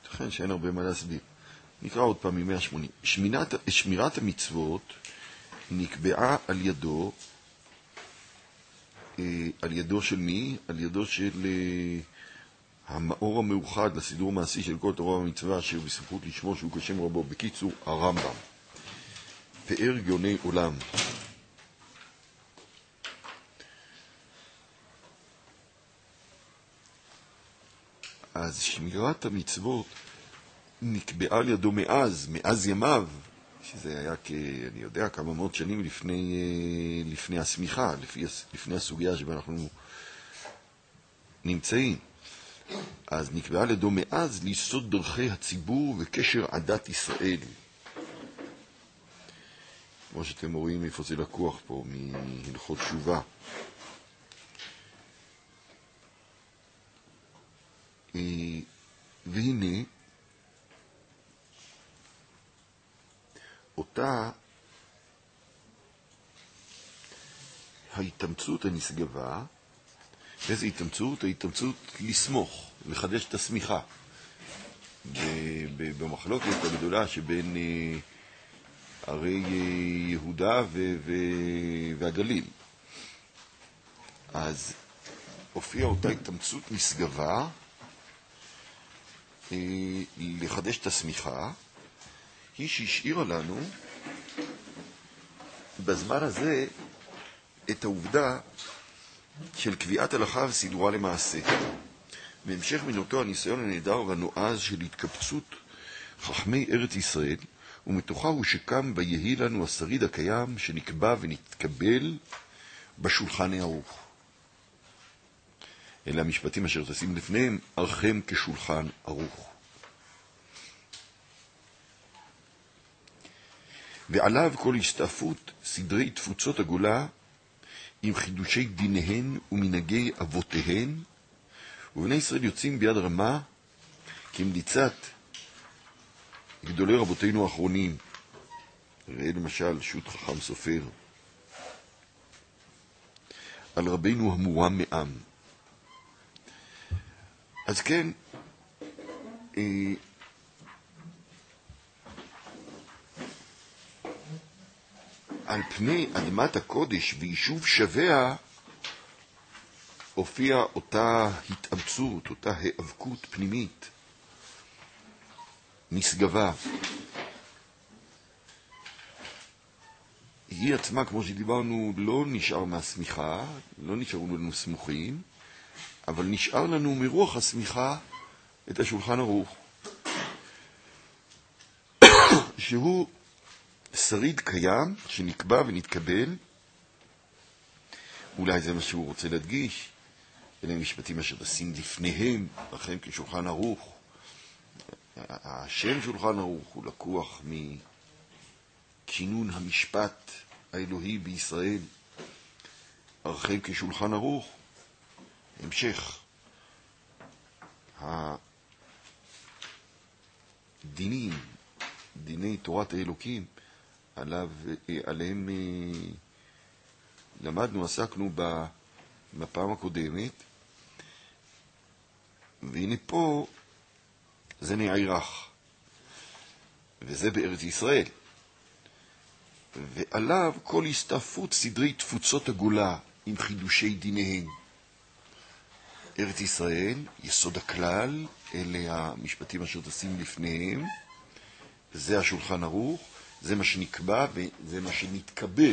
לכן שאין הרבה מה להסביר. נקרא עוד פעם מ-180. שמירת המצוות נקבעה על ידו של מי? על ידו של המאור המאוחד לסידור המעשי של כל תורה ומצווה, אשר בסמכות לשמו שהוא כשם רבו. בקיצור, הרמב"ם, פאר גאוני עולם. אז שמירת המצוות נקבעה על ידו מאז ימיו, שזה היה אני יודע, כמה מאות שנים לפני הסמיכה, לפני הסוגיה שבה אנחנו נמצאים. אז נקבעה על ידו מאז ליסוד דרכי הציבור וקשר עדת ישראל. כמו שאתם רואים איפה זה לקוח פה, מהלכות תשובה. והנה, אותה ההתאמצות הנשגבה, איזו התאמצות? ההתאמצות לסמוך, לחדש את הסמיכה. במחלוקת הגדולה שבין ערי יהודה והגליל. אז הופיעה אותה התאמצות נשגבה לחדש את הסמיכה, היא שהשאירה לנו בזמן הזה את העובדה של קביעת הלכה וסידורה למעשה. בהמשך מן אותו הניסיון הנהדר והנועז של התקבצות חכמי ארץ ישראל, ומתוכה הוא שקם ויהי לנו השריד הקיים שנקבע ונתקבל בשולחן הערוך. אלה המשפטים אשר תשים לפניהם, ערכם כשולחן ערוך. ועליו כל הסתעפות סדרי תפוצות הגולה עם חידושי דיניהן ומנהגי אבותיהן, ובני ישראל יוצאים ביד רמה כמליצת גדולי רבותינו האחרונים. ראה למשל שו"ת חכם סופר על רבינו המורם מעם. אז כן, על פני אדמת הקודש ויישוב שביה הופיעה אותה התאמצות, אותה היאבקות פנימית נשגבה. היא עצמה, כמו שדיברנו, לא נשאר מהסמיכה, לא נשארו לנו סמוכים, אבל נשאר לנו מרוח הסמיכה את השולחן ערוך, שהוא שריד קיים שנקבע ונתקבל. אולי זה מה שהוא רוצה להדגיש. אלה משפטים אשר תשים לפניהם, לכם כשולחן ערוך. השם שולחן ערוך הוא לקוח מכינון המשפט האלוהי בישראל. ערכם כשולחן ערוך. המשך הדינים, דיני תורת האלוקים, עליהם למדנו, עסקנו בפעם הקודמת, והנה פה זה נערך, וזה בארץ ישראל, ועליו כל הסתעפות סדרי תפוצות הגולה עם חידושי דיניהן. ארץ ישראל, יסוד הכלל, אלה המשפטים אשר תשים לפניהם, זה השולחן ערוך, זה מה שנקבע וזה מה שנתקבל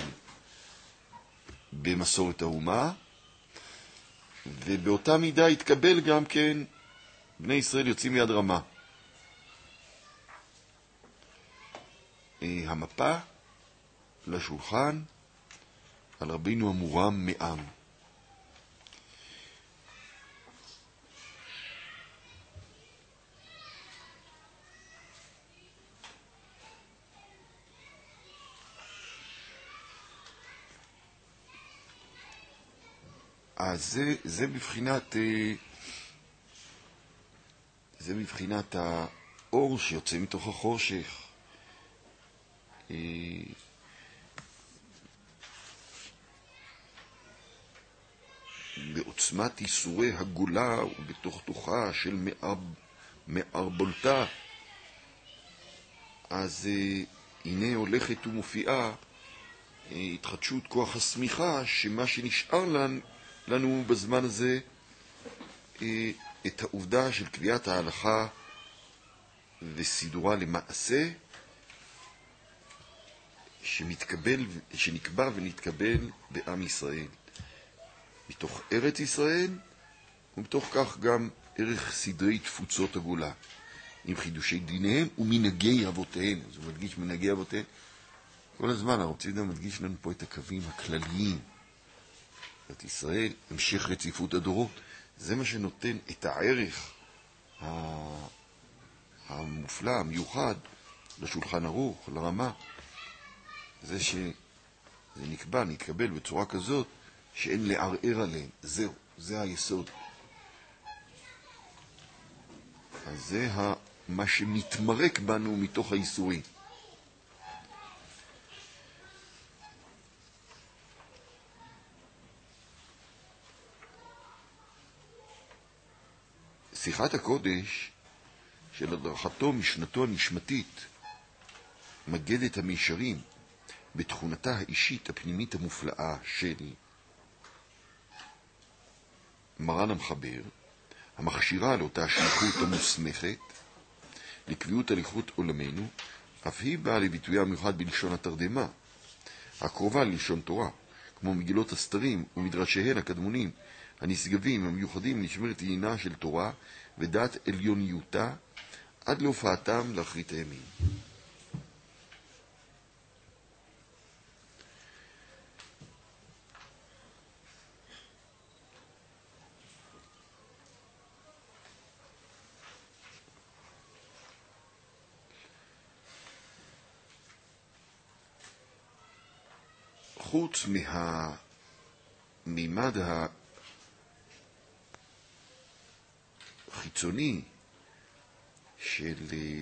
במסורת האומה, ובאותה מידה התקבל גם כן בני ישראל יוצאים מיד רמה. המפה לשולחן על רבינו המורם מעם. אז זה מבחינת האור שיוצא מתוך החושך. בעוצמת איסורי הגולה ובתוך תוכה של מערבולתה, אז הנה הולכת ומופיעה התחדשות כוח הסמיכה, שמה שנשאר לנו בזמן הזה את העובדה של קביעת ההלכה וסידורה למעשה שנקבע ונתקבל בעם ישראל מתוך ארץ ישראל, ומתוך כך גם ערך סדרי תפוצות הגולה עם חידושי דיניהם ומנהגי אבותיהם. אז הוא מדגיש מנהגי אבותיהם כל הזמן. הרב צידה מדגיש לנו פה את הקווים הכלליים. את ישראל, המשך רציפות הדורות, זה מה שנותן את הערך המופלא, המיוחד לשולחן ערוך, לרמה. זה שזה נקבע, נתקבל בצורה כזאת שאין לערער עליהם. זהו, זה היסוד. אז זה מה שמתמרק בנו מתוך האיסורים. שיחת הקודש של הדרכתו משנתו הנשמתית מגדת המישרים בתכונתה האישית הפנימית המופלאה של מרן המחבר, המכשירה לאותה שליחות המוסמכת לקביעות הליכות עולמנו, אף היא באה לביטויה מיוחד בלשון התרדמה, הקרובה ללשון תורה, כמו מגילות הסתרים ומדרשיהן הקדמונים, הנשגבים המיוחדים לשמרת עניינה של תורה ודעת עליוניותה עד להופעתם לאחרית הימים. חוץ מהמימד החיצוני של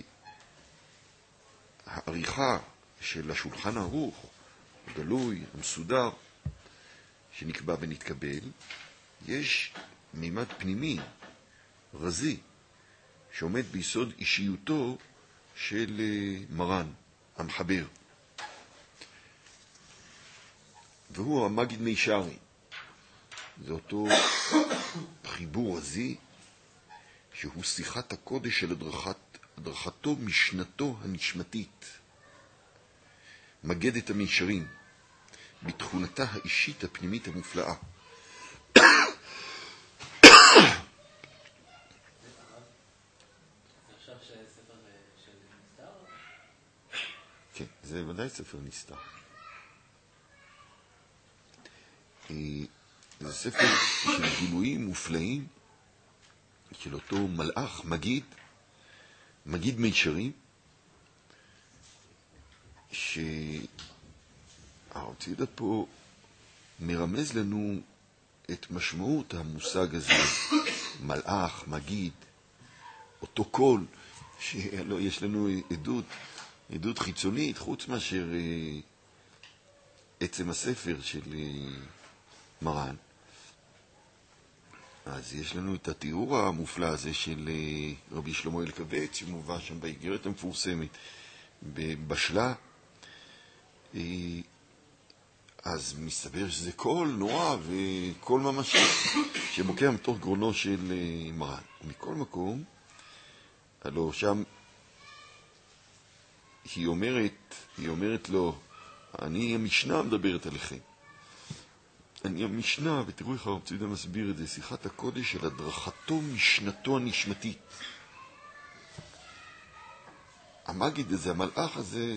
העריכה של השולחן ערוך, גלוי, המסודר, שנקבע ונתקבל, יש מימד פנימי, רזי, שעומד ביסוד אישיותו של מרן, המחבר. והוא המגיד מישרי. זה אותו חיבור רזי, שהוא שיחת הקודש של הדרכתו משנתו הנשמתית. מגד את המישרים בתכונתה האישית הפנימית המופלאה. זה עכשיו ספר של נסתר? כן, זה ודאי ספר נסתר. זה ספר של גילויים מופלאים של אותו מלאך, מגיד מישרים, שהרב צידה פה מרמז לנו את משמעות המושג הזה, מלאך, מגיד, אותו קול, שיש לנו עדות חיצונית, חוץ מאשר עצם הספר של מרן. אז יש לנו את התיאור המופלא הזה של רבי שלמה אלקבץ, שמובא שם באיגרת המפורסמת בבשלה. אז מסתבר שזה קול נורא וקול ממשי שמוקע מתוך גרונו של מרן. ומכל מקום, הלוא שם היא אומרת לו, אני המשנה מדברת עליכם. אני המשנה, ותראו איך הרב צידה מסביר את זה, שיחת הקודש של הדרכתו משנתו הנשמתית. המגיד הזה, המלאך הזה,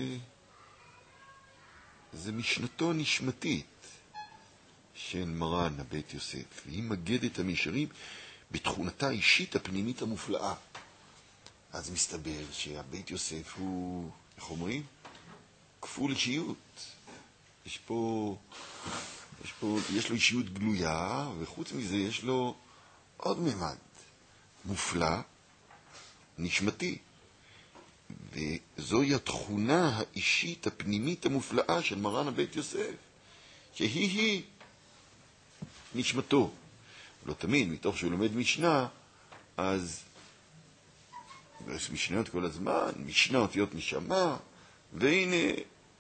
זה משנתו הנשמתית של מרן הבית יוסף. והיא מגדת המישרים בתכונתה האישית הפנימית המופלאה. אז מסתבר שהבית יוסף הוא, איך אומרים? כפול אישיות. יש לו אישיות גלויה, וחוץ מזה יש לו עוד ממד מופלא, נשמתי. וזוהי התכונה האישית הפנימית המופלאה של מרן הבית יוסף, שהיא נשמתו. לא תמיד, מתוך שהוא לומד משנה, אז יש משניות כל הזמן, משנה אותיות נשמה, והנה,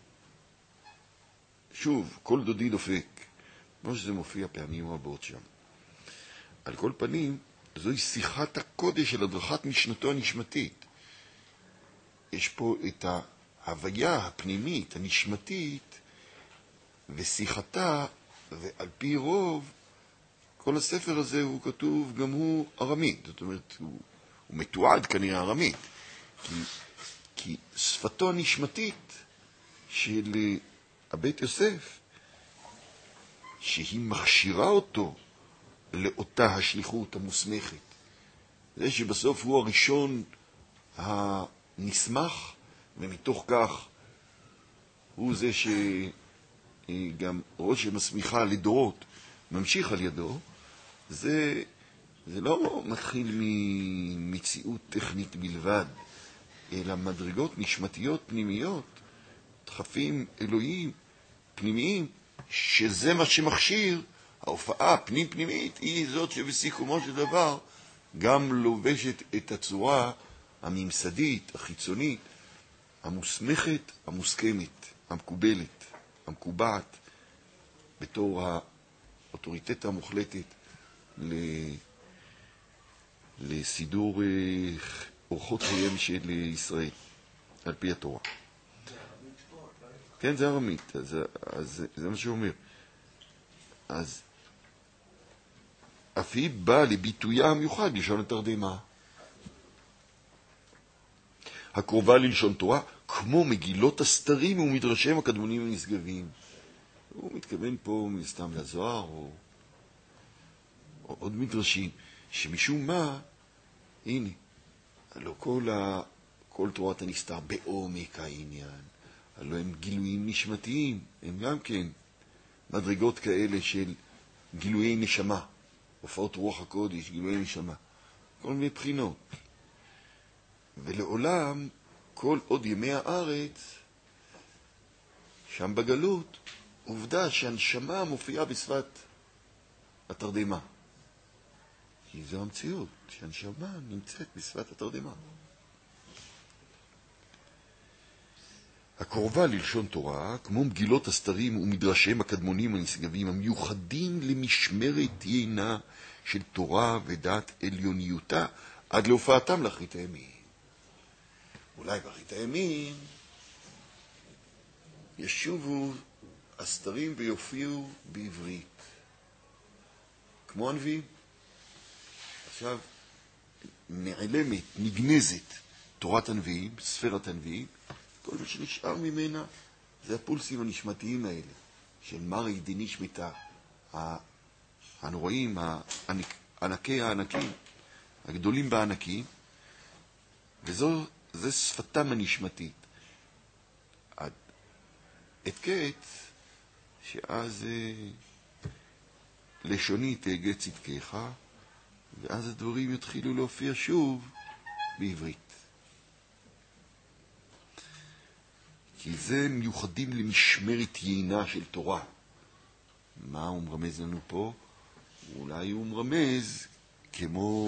שוב, כל דודי דופק, כמו שזה מופיע פעמים רבות שם. על כל פנים, זוהי שיחת הקודש של הדרכת משנתו הנשמתית. יש פה את ההוויה הפנימית, הנשמתית, ושיחתה, ועל פי רוב, כל הספר הזה הוא כתוב גם הוא ארמית. זאת אומרת, הוא מתועד כנראה ארמית. כי שפתו הנשמתית של הבית יוסף, שהיא מכשירה אותו לאותה השליחות המוסמכת. זה שבסוף הוא הראשון הנסמך, ומתוך כך הוא זה שגם ראש שמסמיכה לדורות ממשיך על ידו. זה לא מתחיל ממציאות טכנית בלבד, אלא מדרגות נשמתיות פנימיות, דחפים אלוהיים פנימיים, שזה מה שמכשיר. ההופעה פנים-פנימית היא זאת שבסיכומו של דבר גם לובשת את הצורה הממסדית, החיצונית, המוסמכת, המוסכמת, המקובלת, המקובעת, בתור האוטוריטט המוחלטת לסידור אורחות חייהם של ישראל, על פי התורה. כן, זה ארמית, אז זה מה שאומר. אז אף היא באה לביטויה המיוחד בלשון התרדמה, הקרובה ללשון תורה, כמו מגילות הסתרים ומדרשיהם הקדמונים הנשגבים. הוא מתכוון פה מסתם לזוהר או עוד מדרשים, שמשום מה, הנה, הלא כל תורת הנסתר בעומק העניין, הלא הם גילויים נשמתיים, הם גם כן מדרגות כאלה של גילויי נשמה, הופעות רוח הקודש, גילויי נשמה, כל מיני בחינות. ולעולם, כל עוד ימי הארץ, שם בגלות, עובדה שהנשמה מופיעה בשפת התרדמה. כי זו המציאות, שהנשמה נמצאת בשפת התרדמה. הקרובה ללשון תורה, כמו מגילות הסתרים ומדרשיהם הקדמונים הנשגבים, המיוחדים למשמרת יינה של תורה ודעת עליוניותה, עד להופעתם לאחרית הימים. אולי באחרית הימים ישובו הסתרים ויופיעו בעברית, כמו הנביאים. עכשיו נעלמת, נגנזת תורת הנביאים, ספרת הנביאים, כל מה שנשאר ממנה זה הפולסים הנשמתיים האלה, של מרי דנשמתה, אנו רואים, הענקי הענקים, הגדולים בענקים, זה שפתם הנשמתית. עד את קץ, שאז לשוני תהגה צדקך, ואז הדברים יתחילו להופיע שוב בעברית. כי זה מיוחדים למשמרת יינה של תורה. מה הוא מרמז לנו פה? אולי הוא מרמז כמו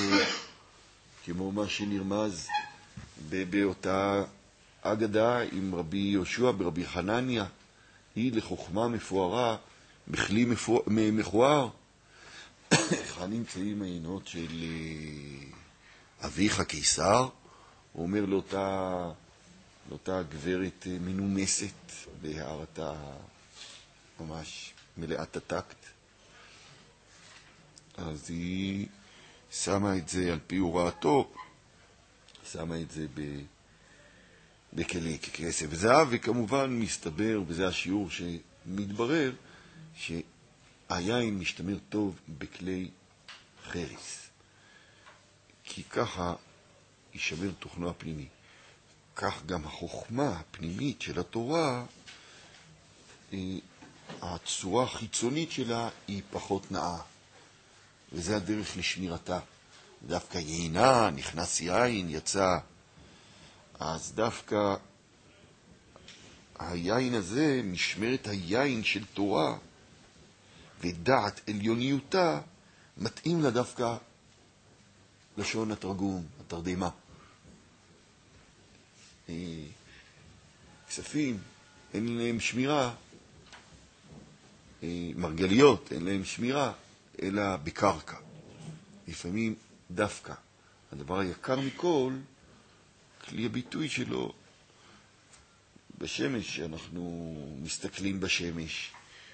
מה שנרמז באותה אגדה עם רבי יהושע ברבי חנניה, היא לחוכמה מפוארה, בכלי מכוער. כאן נמצאים העינות של אביך קיסר, הוא אומר לאותה גברת מנומסת בהערתה ממש מלאת הטקט. אז היא שמה את זה על פי הוראתו, שמה את זה בכסף וזהב, וכמובן מסתבר, וזה השיעור שמתברר, שהיין משתמר טוב בכלי חריס. כי ככה יישמר תוכנו הפנימי. כך גם החוכמה הפנימית של התורה, הצורה החיצונית שלה היא פחות נאה. וזה הדרך לשמירתה. דווקא יינה, נכנס יין, יצא. אז דווקא היין הזה, משמרת היין של תורה, ודעת עליוניותה, מתאים לה דווקא לשון התרגום, התרדמה. כספים, אין להם שמירה, מרגליות, אין להם שמירה, אלא בקרקע. לפעמים דווקא. הדבר היקר מכל, כלי הביטוי שלו, בשמש, שאנחנו מסתכלים בשמש.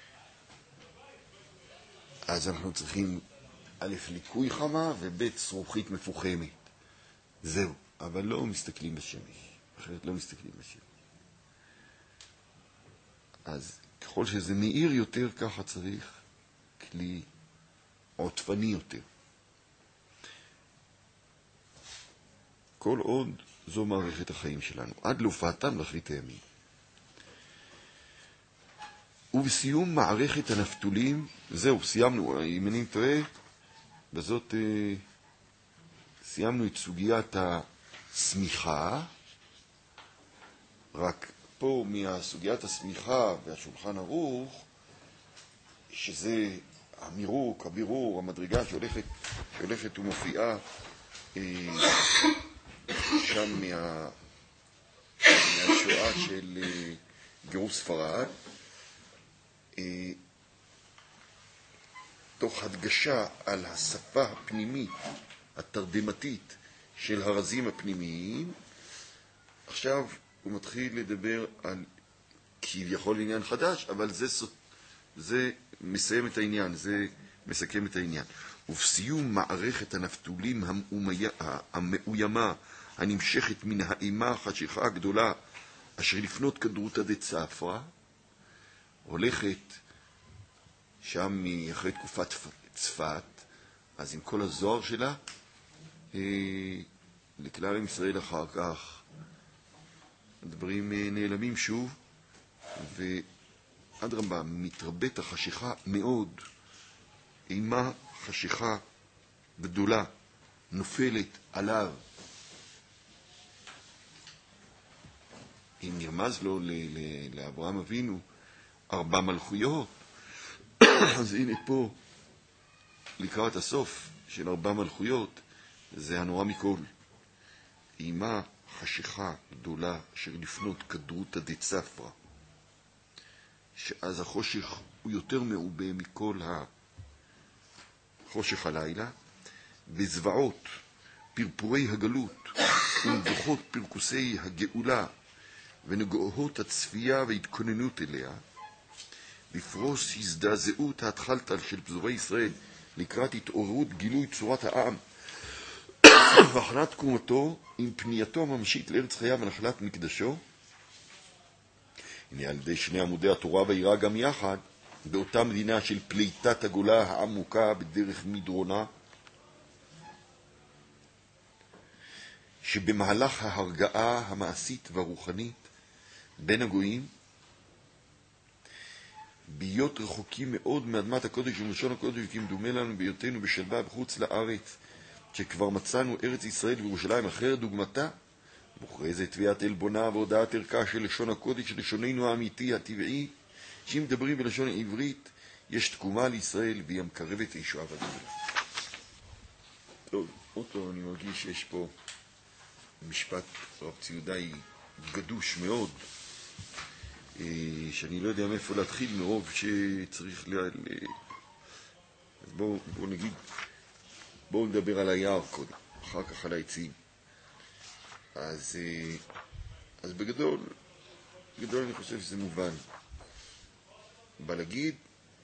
אז אנחנו צריכים א', ליקוי חמה, וב', זרוחית מפוחמת. זהו, אבל לא מסתכלים בשמש. אחרת לא מסתכלים בשמש. אז ככל שזה מאיר יותר, ככה צריך כלי עוטפני יותר. כל עוד זו מערכת החיים שלנו, עד להופעתם לאחרית הימים. ובסיום מערכת הנפתולים, זהו, סיימנו, אם אני טועה, בזאת סיימנו את סוגיית הסמיכה, רק פה מהסוגיית הסמיכה והשולחן ערוך, שזה המירוק, הבירור, המדרגה שהולכת ומופיעה שם מהשואה של גירוש ספרד, תוך הדגשה על השפה הפנימית, התרדמתית של הרזים הפנימיים. עכשיו הוא מתחיל לדבר על כביכול עניין חדש, אבל זה מסיים את העניין, זה מסכם את העניין. ובסיום מערכת הנפתולים המאוימה, הנמשכת מן האימה החשיכה הגדולה, אשר לפנות כדרותא דצפרא, הולכת שם אחרי תקופת צפת, אז עם כל הזוהר שלה, לכלל עם ישראל אחר כך, הדברים נעלמים שוב, ואדרבה, מתרבית החשיכה מאוד, אימה חשיכה גדולה, נופלת עליו. אם נרמז לו לאברהם אבינו 4 מלכויות, אז הנה פה, לקראת הסוף של 4 מלכויות, זה הנורא מכל. אימה חשיכה גדולה אשר לפנות כדרותא דצפרא, שאז החושך הוא יותר מעובה מכל חושך הלילה, בזוועות, פרפורי הגלות, ומבוכות פרקוסי הגאולה, ונגועות הצפייה והתכוננות אליה, לפרוס הזדעזעות ההתחלתל של פזורי ישראל לקראת התעוררות גילוי צורת העם, והכנת תקומתו עם פנייתו הממשית לארץ חייו ונחלת מקדשו. הנה על ידי שני עמודי התורה והיראה גם יחד, באותה מדינה של פליטת הגולה העמוקה בדרך מדרונה, שבמהלך ההרגעה המעשית והרוחנית בין הגויים, להיות רחוקים מאוד מאדמת הקודש ומלשון הקודש, כי מדומה לנו בהיותנו בשלווה בחוץ לארץ, שכבר מצאנו ארץ ישראל וירושלים אחרת דוגמתה, מוכרזת תביעת עלבונה והודעת ערכה של לשון הקודש, לשוננו האמיתי הטבעי, שאם מדברים בלשון העברית, יש תקומה לישראל והיא המקרבת הישועה והגדולה. טוב, אותו אני מרגיש שיש פה משפט רב ציודאי גדוש מאוד, שאני לא יודע מאיפה להתחיל מרוב שצריך אז בואו נגיד, בואו נדבר על היער קודם, אחר כך על העצים. אז בגדול אני חושב שזה מובן. בא להגיד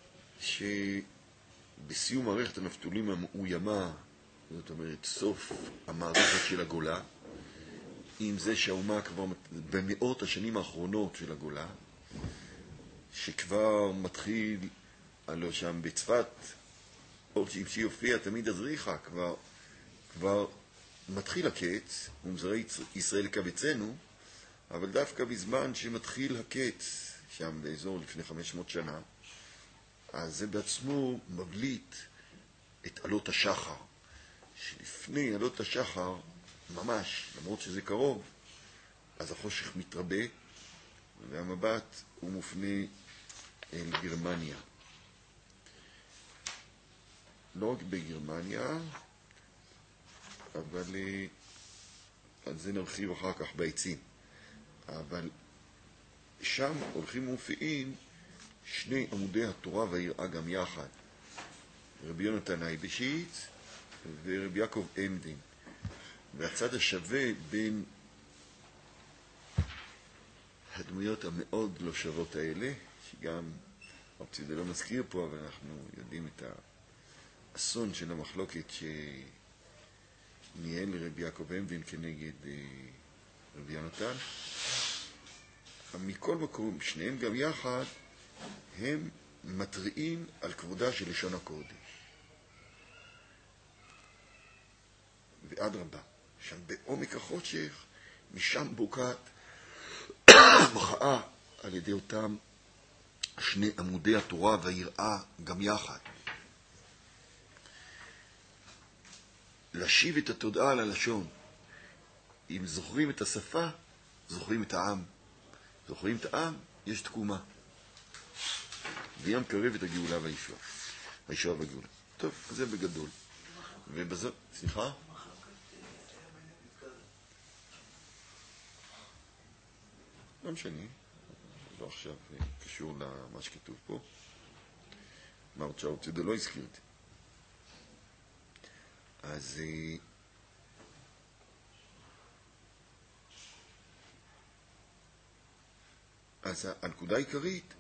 שבסיום מערכת הנפתולים המאוימה, זאת אומרת סוף המערכת של הגולה, עם זה שהאומה כבר במאות השנים האחרונות של הגולה, שכבר מתחיל, הלוא שם בצפת, או שהיא הופיעה תמיד הזריחה, כבר מתחיל הקץ, ומזרעי ישראל לקבצנו, אבל דווקא בזמן שמתחיל הקץ, שם באזור לפני 500 שנה, אז זה בעצמו מבליט את עלות השחר, שלפני עלות השחר, ממש, למרות שזה קרוב, אז החושך מתרבה, והמבט הוא מופנה אל גרמניה. לא רק בגרמניה, אבל על זה נרחיב אחר כך בעצים. אבל שם הולכים ומופיעים שני עמודי התורה והיראה גם יחד. רבי יונתן אייבשיץ ורבי יעקב עמדין. והצד השווה בין הדמויות המאוד לא שוות האלה, שגם זה לא מזכיר פה, אבל אנחנו יודעים את האסון של המחלוקת שניהל רבי יעקב עמדין כנגד רבי יונתן. מכל מקום, שניהם גם יחד, הם מטריעים על כבודה של לשון הקודש. ועד רבה, שם בעומק החושך, משם בוקעת מחאה על ידי אותם שני עמודי התורה והיראה גם יחד. להשיב את התודעה על הלשון. אם זוכרים את השפה, זוכרים את העם. זוכרים את העם, יש תקומה. וים קרב את הגאולה והישועה. הישועה והגאולה. טוב, זה בגדול. ובזאת, סליחה? לא משנה. לא עכשיו קשור למה שכתוב פה. מרצ'ה אורצידו לא הזכיר את זה. אז הנקודה העיקרית,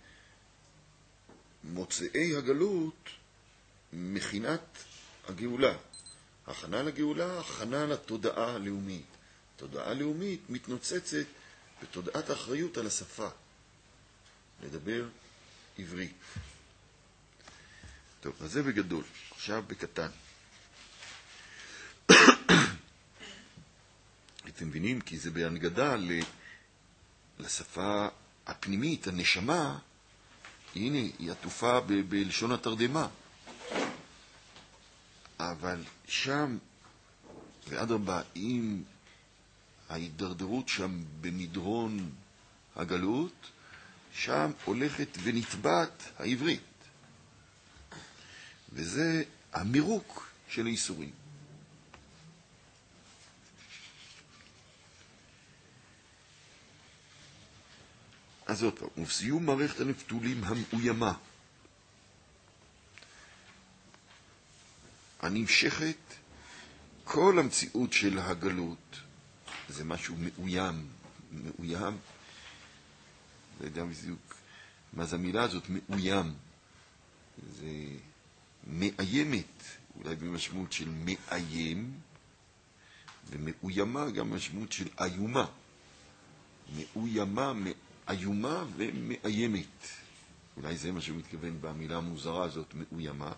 מוצאי הגלות, מכינת הגאולה. הכנה לגאולה, הכנה לתודעה הלאומית. תודעה לאומית מתנוצצת בתודעת האחריות על השפה. לדבר עברית. טוב, אז זה בגדול. עכשיו בקטן. אתם מבינים? כי זה בהנגדה לשפה הפנימית, הנשמה, הנה, היא עטופה בלשון התרדמה. אבל שם, ואדרבה, עם ההידרדרות שם במדרון הגלות, שם הולכת ונטבעת העברית. וזה המירוק של האיסורים. אז עוד פעם, ובסיום מערכת הנפתולים המאוימה, הנמשכת, כל המציאות של הגלות, זה משהו מאוים, מאוים, לא יודע בדיוק, מה זה המילה הזאת, מאוים, זה מאיימת, אולי במשמעות של מאיים, ומאוימה גם משמעות של איומה, מאוימה, איומה ומאיימת. אולי זה מה שמתכוון במילה המוזרה הזאת, מאוימה.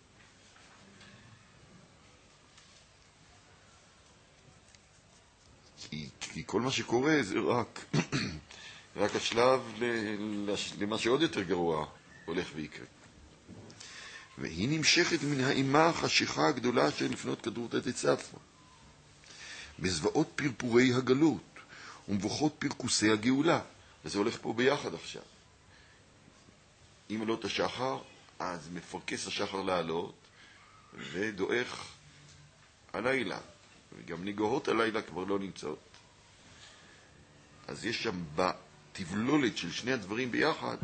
כי כל מה שקורה זה רק השלב למה שעוד יותר גרוע הולך ויקרה. והיא נמשכת מן האימה החשיכה הגדולה של לפנות כדור תצפה. בזוועות פרפורי הגלות ומבוכות פרקוסי הגאולה. וזה הולך פה ביחד עכשיו. אם עלות השחר, אז מפרקס השחר לעלות, ודועך הלילה. וגם נגוהות הלילה כבר לא נמצאות. אז יש שם בתבלולת של שני הדברים ביחד,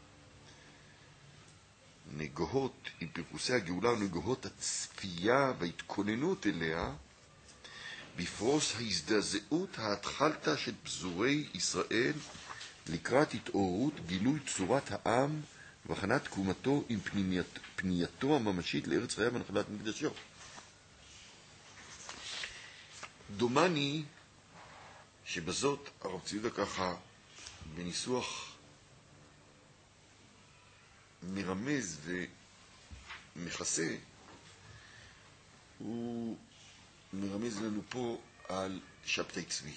נגוהות עם פרקוסי הגאולה ונגוהות הצפייה וההתכוננות אליה, בפרוס ההזדעזעות ההתחלתה של פזורי ישראל, לקראת התעוררות גילוי צורת העם והכנת תקומתו עם פנייתו הממשית לארץ חייו ונחלת מקדשו. דומני שבזאת הרב ציודה ככה בניסוח מרמז ומכסה, הוא מרמז לנו פה על שבתאי צבי.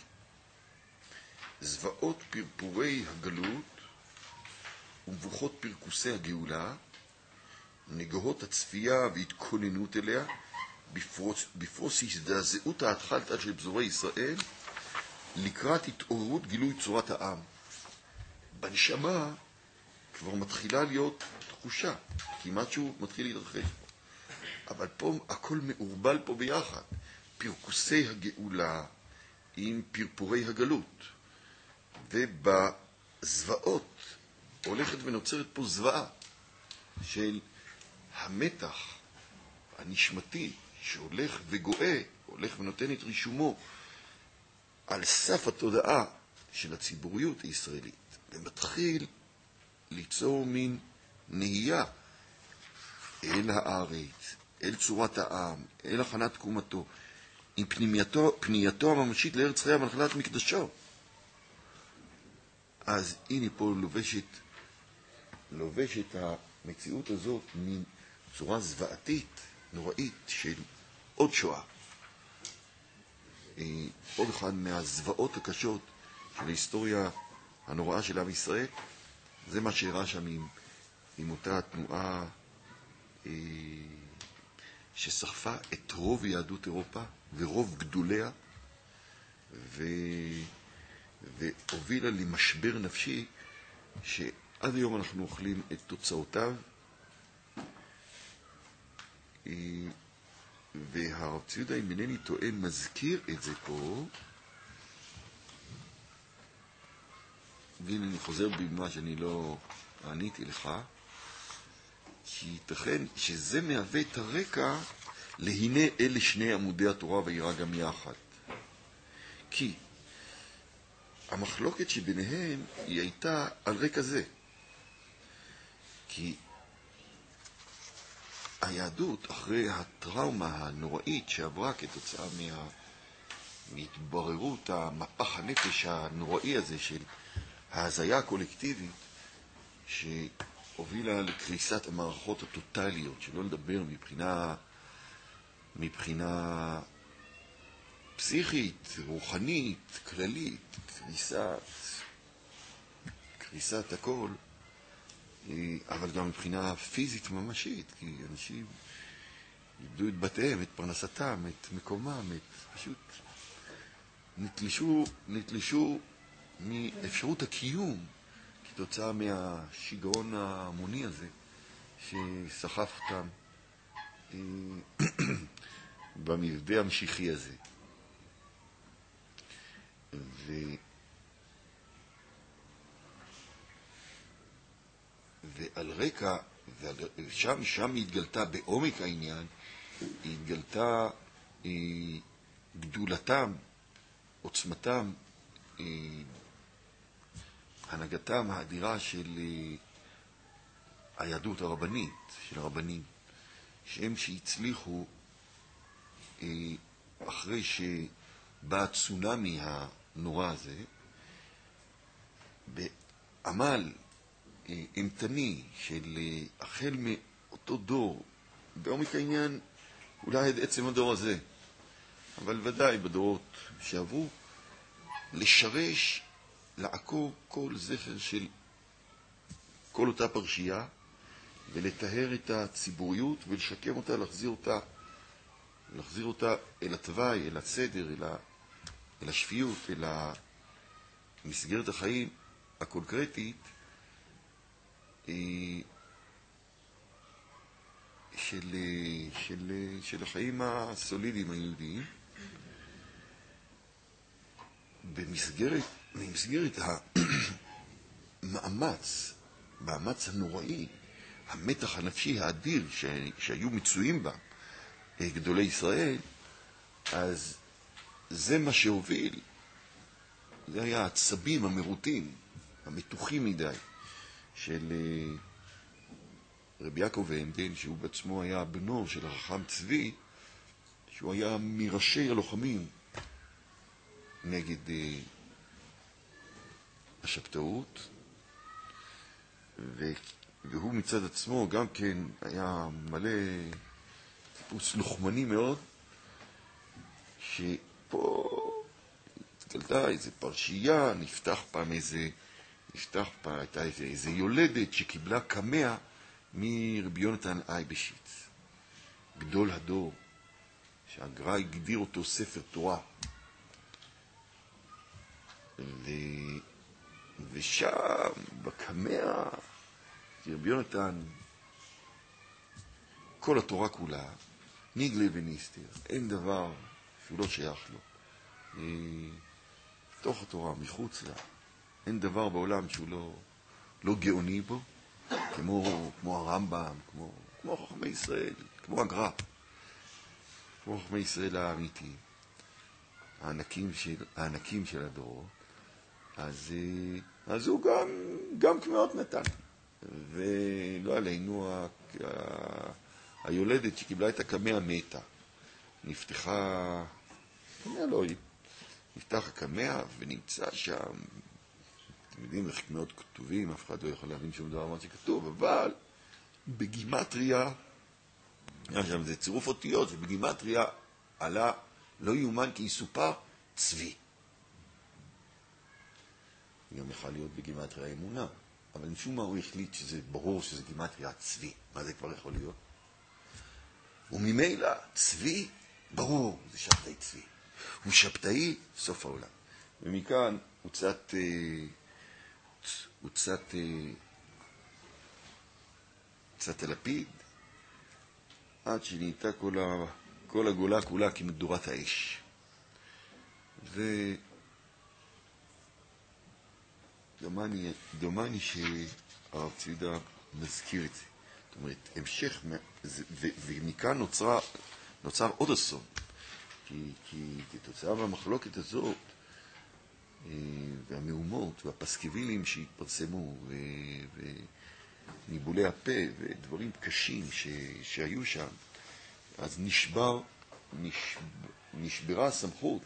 זוועות פרפורי הגלות ומבוכות פרקוסי הגאולה, נגוהות הצפייה והתכוננות אליה, בפרוס הזדעזעות ההתחלתה של פזורי ישראל, לקראת התעוררות גילוי צורת העם. בנשמה כבר מתחילה להיות תחושה, כמעט שהוא מתחיל להתרחש. אבל פה הכל מעורבל פה ביחד. פרקוסי הגאולה עם פרפורי הגלות. ובזוועות הולכת ונוצרת פה זוועה של המתח הנשמתי שהולך וגואה, הולך ונותן את רישומו על סף התודעה של הציבוריות הישראלית, ומתחיל ליצור מין נהייה אל הארץ, אל צורת העם, אל הכנת תקומתו, עם פנייתו הממשית לארץ חייה ונחלת מקדשו. אז הנה פה לובשת המציאות הזאת מין צורה זוועתית, נוראית, של עוד שואה. עוד אחד מהזוועות הקשות של ההיסטוריה הנוראה של עם ישראל. זה מה שהראה שם עם אותה תנועה שסחפה את רוב יהדות אירופה ורוב גדוליה, והובילה למשבר נפשי שעד היום אנחנו אוכלים את תוצאותיו. והרב ציודה, אם אינני טוען, מזכיר את זה פה, והנה אני חוזר במה שאני לא עניתי לך, כי ייתכן שזה מהווה את הרקע להנה אלה שני עמודי התורה ויראה גם יחד. כי המחלוקת שביניהם היא הייתה על רקע זה. כי היהדות, אחרי הטראומה הנוראית שעברה כתוצאה מהתבררות המפח הנפש הנוראי הזה של ההזיה הקולקטיבית, שהובילה לקריסת המערכות הטוטליות, שלא לדבר מבחינה פסיכית, רוחנית, כללית, קריסת הכל, אבל גם מבחינה פיזית ממשית, כי אנשים איבדו את בתיהם, את פרנסתם, את מקומם, פשוט נתלשו מאפשרות הקיום כתוצאה מהשיגעון ההמוני הזה שסחף אותם במבדה המשיחי הזה. ועל רקע, שם היא התגלתה בעומק העניין, היא התגלתה גדולתם, עוצמתם, הנהגתם האדירה של היהדות הרבנית, של הרבנים, שהם שהצליחו אחרי שבא הצונמי הנורא הזה, בעמל אמתני של החל מאותו דור, בעומק העניין אולי עד עצם הדור הזה, אבל ודאי בדורות שעברו, לשרש, לעקור כל זכר של כל אותה פרשייה, ולטהר את הציבוריות ולשקם אותה, להחזיר אותה אל התוואי, אל הסדר, אל השפיות, אל מסגרת החיים הקונקרטית של החיים הסולידיים היהודיים, במסגרת המאמץ הנוראי, המתח הנפשי האדיר שהיו מצויים בה גדולי ישראל. אז זה מה שהוביל, זה היה העצבים המרוטים, המתוחים מדי, של רבי יעקב הנדל, שהוא בעצמו היה בנו של החכם צבי, שהוא היה מראשי הלוחמים נגד השבתאות, והוא מצד עצמו גם כן היה מלא טיפוס לוחמני מאוד, שפה התגלתה איזו פרשייה, הייתה איזו יולדת שקיבלה קמע מרבי יונתן אייבשיץ, גדול הדור, שהגר"א הגדיר אותו ספר תורה. ושם בקמע רבי יונתן, כל התורה כולה ניגלה וניסתר, אין דבר שהוא לא שייך לו, תוך התורה, מחוץ לה, אין דבר בעולם שהוא לא גאוני בו, כמו הרמב"ם, כמו חכמי ישראל, כמו הגר"א, כמו חכמי ישראל האמיתיים, הענקים של הדורות. אז הוא גם קמעות נתן. ולא עלינו, היולדת שקיבלה את הקמע מתה. נפתחה, נפתח הקמע ונמצא שם, אתם יודעים איך קמעות כתובים, אף אחד לא יכול להבין שום דבר מה שכתוב, אבל בגימטריה, עכשיו זה צירוף אותיות, ובגימטריה עלה, לא יאומן כי יסופר, צבי. גם יכול להיות בגימטריה אמונה, אבל משום מה הוא החליט שזה ברור שזה גימטריה צבי. מה זה כבר יכול להיות? וממילא צבי, ברור, זה שבתאי צבי. הוא שבתאי, סוף העולם. ומכאן הוצאת הלפיד, עד שנהייתה כל הגולה כולה כמדורת האש. דומני שהרב ציודה מזכיר את זה. זאת אומרת, המשך, ומכאן נוצר עוד אסון. כי כתוצאה מהמחלוקת הזאת, והמהומות והפסקווילים שהתפרסמו, וניבולי הפה ודברים קשים שהיו שם, אז נשברה הסמכות,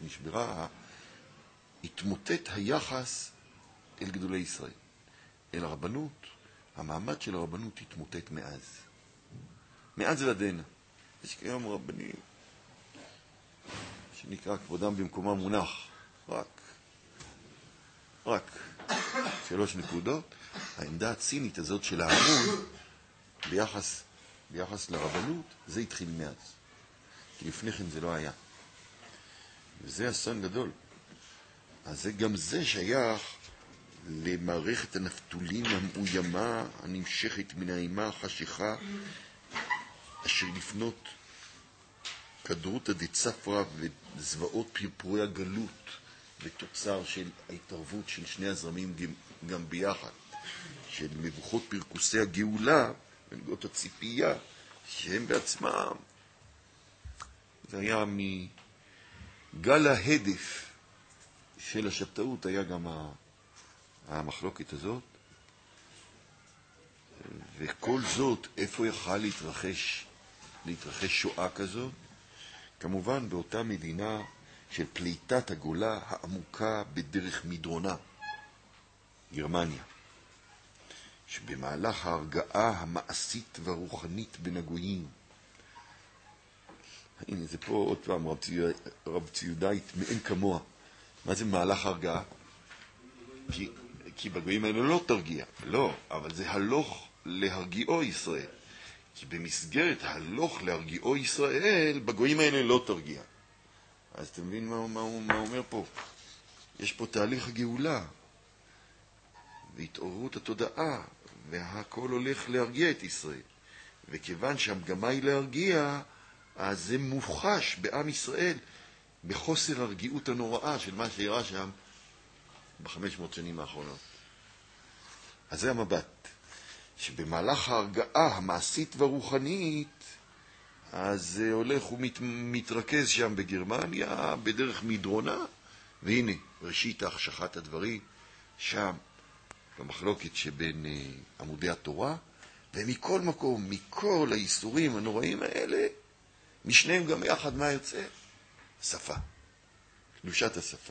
התמוטט היחס אל גדולי ישראל, אל הרבנות. המעמד של הרבנות התמוטט מאז ועדנה. יש כיום רבנים שנקרא כבודם במקומם מונח, רק 3 נקודות. העמדה הצינית הזאת של ההמון ביחס לרבנות, זה התחיל מאז, כי לפני כן זה לא היה, וזה אסון גדול. אז גם זה שייך למערכת הנפתולים המאוימה הנמשכת מן האימה החשיכה, אשר לפנות כדרות דצפרא וזוועות פרפורי הגלות ותוצר של ההתערבות של שני הזרמים גם ביחד, של מבוכות פרקוסי הגאולה ונגעות הציפייה שהם בעצמם. זה היה מגל ההדף של השבתאות, היה גם המחלוקת הזאת. וכל זאת, איפה יכל להתרחש שואה כזאת? כמובן באותה מדינה של פליטת הגולה העמוקה בדרך מדרונה, גרמניה, שבמהלך ההרגעה המעשית והרוחנית בין הגויים, הנה זה פה עוד פעם רב ציודאית מאין כמוה. מה זה מהלך ההרגעה? כי בגויים האלה לא תרגיע, לא, אבל זה הלוך להרגיעו ישראל. כי במסגרת הלוך להרגיעו ישראל, בגויים האלה לא תרגיע. אז אתה מבין מה אומר פה? יש פה תהליך הגאולה, והתעוררות התודעה, והכל הולך להרגיע את ישראל. וכיוון שהמגמה היא להרגיע, אז זה מוחש בעם ישראל, בחוסר הרגיעות הנוראה של מה שאירע שם ב500 שנים האחרונות. אז זה המבט, שבמהלך ההרגעה המעשית והרוחנית, אז זה הולך ומתרכז שם בגרמניה, בדרך מדרונה, והנה, ראשית החשכת הדברים, שם, במחלוקת שבין עמודי התורה, ומכל מקום, מכל האיסורים הנוראים האלה, משניהם גם יחד מה יוצא? שפה, קדושת השפה.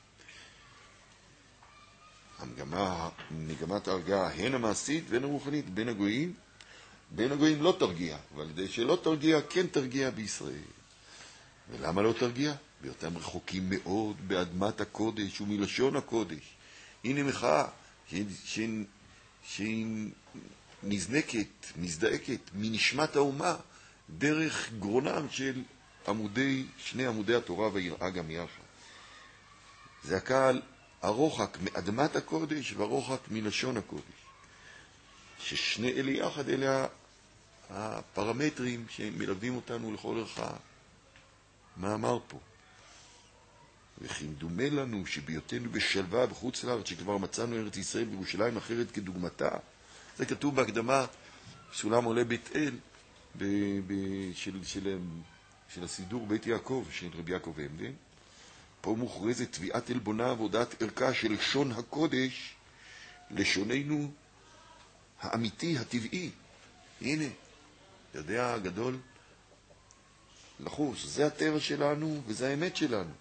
מגמת ההרגעה הן המעשית והן הרוחנית בין הגויים. בין הגויים לא תרגיע, אבל כדי שלא תרגיע, כן תרגיע בישראל. ולמה לא תרגיע? בהיותם רחוקים מאוד באדמת הקודש ומלשון הקודש. הנה מחאה שהיא נזנקת, מזדעקת מנשמת האומה דרך גרונם של שני עמודי התורה והיראה גם יחד. זה הקהל הרוחק מאדמת הקודש והרוחק מלשון הקודש. ששני אלה יחד אלה הפרמטרים שמלווים אותנו לכל ערכה. מה אמר פה? וכי דומה לנו שבהיותנו בשלווה בחוץ לארץ, שכבר מצאנו ארץ ישראל וירושלים אחרת כדוגמתה. זה כתוב בהקדמה סולם עולה בית אל של הסידור בית יעקב של רבי יעקב עמדן. פה מוכרזת תביעת עלבונה והודעת ערכה של לשון הקודש, לשוננו האמיתי, הטבעי. הנה, יודע הגדול לחוש, זה הטבע שלנו וזה האמת שלנו.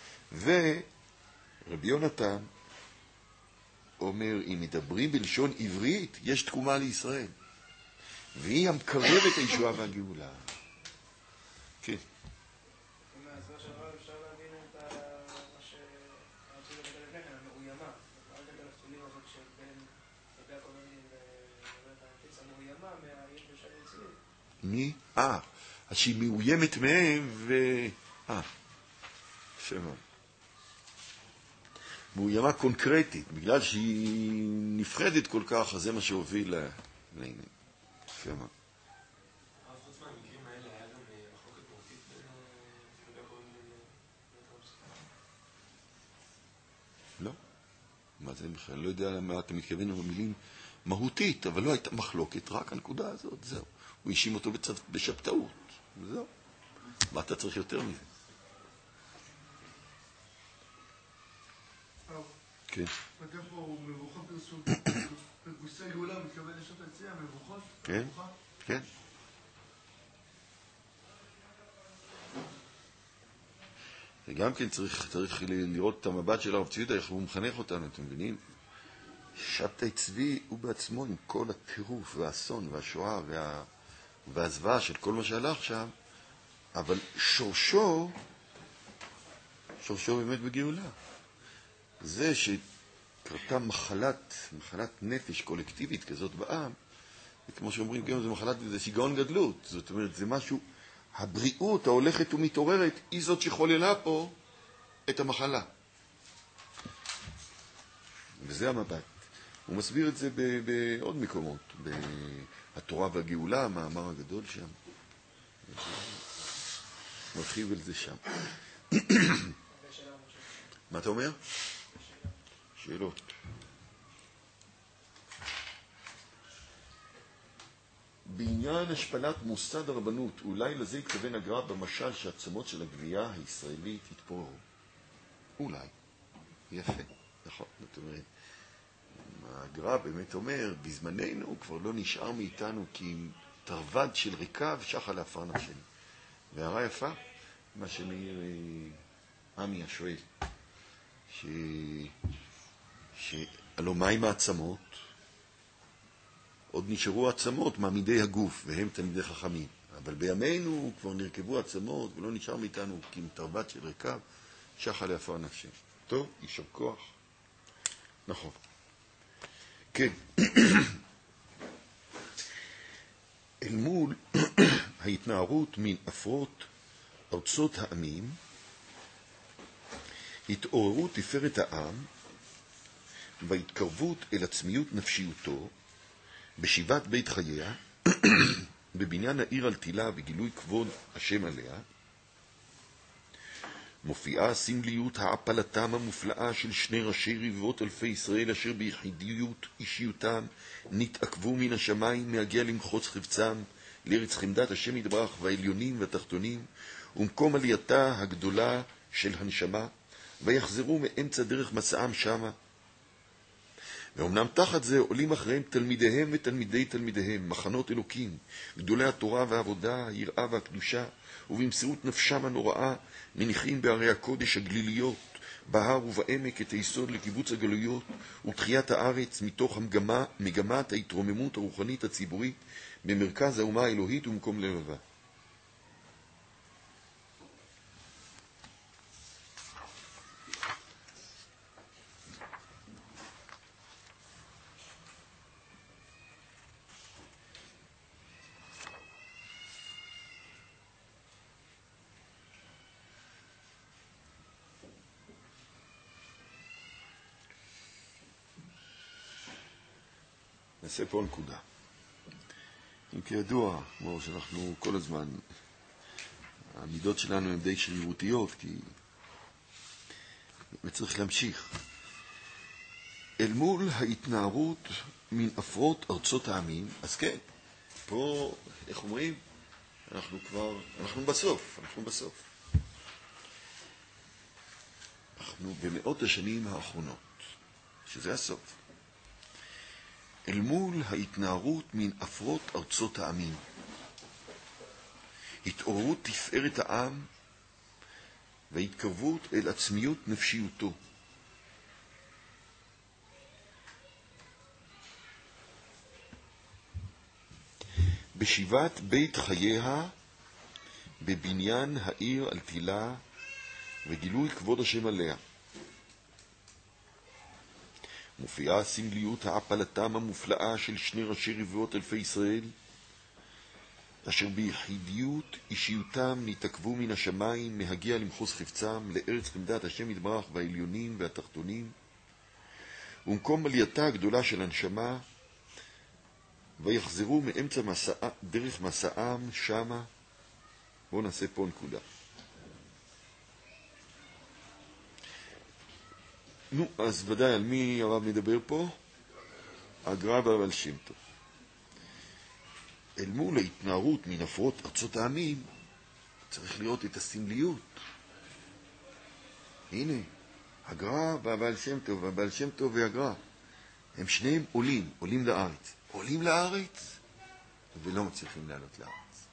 ורבי יונתן אומר, אם מדברים בלשון עברית, יש תקומה לישראל. והיא המקרבת הישועה והגאולה. כן. מהעזרה של הרב אפשר להבין את מה שרצינו לדבר לפני כן, המאוימה. אל תדע לתולים הזאת שבין רבי הקומני ובית הנפיץ המאוימה מהעיר בשל יציאות. מי? שהיא מאוימת מהם שמה. מאוימה קונקרטית, בגלל שהיא נפרדת כל כך, אז זה מה שהוביל לעניין. שמה. אז חוץ מהמקרים האלה היה גם מחלוקת מהותית בין רבי הקומני לבית הנפיץ? לא. מה זה בכלל? לא יודע מה אתה מתכוון במילים מהותית, אבל לא הייתה מחלוקת, רק הנקודה הזאת, זהו. הוא האשים אותו בשבתאות, וזהו. מה אתה צריך יותר מזה? כן. וכן פה הוא מבוכות פרגוסי גאולה, מתכוון לשעות היציאה, מבוכות? כן, כן. וגם כן צריך לראות את המבט של הרב צבי יהודה, איך הוא מחנך אותנו, אתם מבינים? שבתאי צבי הוא בעצמו עם כל הטירוף והאסון והשואה והזוועה של כל מה שהלך שם, אבל שורשו באמת בגאולה. זה שקרתה מחלת נפש קולקטיבית כזאת בעם, וכמו שאומרים, גם זה שיגעון גדלות. זאת אומרת, זה משהו, הבריאות ההולכת ומתעוררת, היא זאת שחוללה פה את המחלה. וזה המבט. הוא מסביר את זה בעוד מקומות, בתורה והגאולה, המאמר הגדול שם. מרחיב על זה שם. מה אתה אומר? שאלות. בעניין השפלת מוסד הרבנות, אולי לזה התכוון הגר"א במשל שהעצמות של הגבייה הישראלית התפוררו. אולי. יפה. נכון. זאת אומרת, הגר"א באמת אומר, בזמננו כבר לא נשאר מאיתנו כי אם תרווד של ריקב שחה לעפר נפשנו. והערה יפה, מה שמעיר עמי השואל, הלוא מה עם העצמות? עוד נשארו עצמות מעמידי הגוף, והם תלמידי חכמים. אבל בימינו כבר נרכבו עצמות, ולא נשאר מאיתנו כי אם תרווד של ריקב שחה לעפר נפשנו. טוב, יישר כוח. נכון. כן. אל מול ההתנערות מן אפרות ארצות העמים, התעוררות תפארת העם וההתקרבות אל עצמיות נפשיותו בשיבת בית חייה, בבניין העיר על תילה וגילוי כבוד השם עליה, מופיעה סמליות העפלתם המופלאה של שני ראשי רבבות אלפי ישראל אשר ביחידיות אישיותם נתעכבו מן השמיים מהגיע למחוץ חפצם לארץ חמדת השם יתברך והעליונים והתחתונים ומקום עלייתה הגדולה של הנשמה ויחזרו מאמצע דרך מסעם שמה. ואומנם תחת זה עולים אחריהם תלמידיהם ותלמידי תלמידיהם, מחנות אלוקים, גדולי התורה והעבודה, היראה והקדושה, ובמסירות נפשם הנוראה מניחים בערי הקודש הגליליות, בהר ובעמק את היסוד לקיבוץ הגלויות ותחיית הארץ מתוך מגמת ההתרוממות הרוחנית הציבורית במרכז האומה האלוהית ומקום לבבה. נעשה פה נקודה. אם כידוע, כמו שאנחנו כל הזמן, המידות שלנו הן די שרירותיות, כי וצריך להמשיך. אל מול ההתנערות מן אפרות ארצות העמים, אז כן, פה, איך אומרים? אנחנו בסוף. אנחנו במאות השנים האחרונות, שזה הסוף. אל מול ההתנערות מן אפרות ארצות העמים, התעוררות תפארת העם והתקרבות אל עצמיות נפשיותו. בשיבת בית חייה, בבניין העיר על תילה, וגילוי כבוד השם עליה. מופיעה סמליות העפלתם המופלאה של שני ראשי רבעות אלפי ישראל, אשר ביחידיות אישיותם נתעכבו מן השמיים מהגיע למחוז חפצם לארץ חמדת השם יתברך והעליונים והתחתונים, ומקום עלייתה הגדולה של הנשמה, ויחזרו מאמצע דרך מסעם שמה. בואו נעשה פה נקודה. אז ודאי על מי הרב מדבר פה? הגר"א והבעל שם טוב. אל מול ההתנערות מן אפרות ארצות העמים, צריך לראות את הסמליות. הנה, הגר"א והבעל שם טוב, והבעל שם טוב והגר"א, הם שניהם עולים לארץ. עולים לארץ ולא מצליחים לעלות לארץ.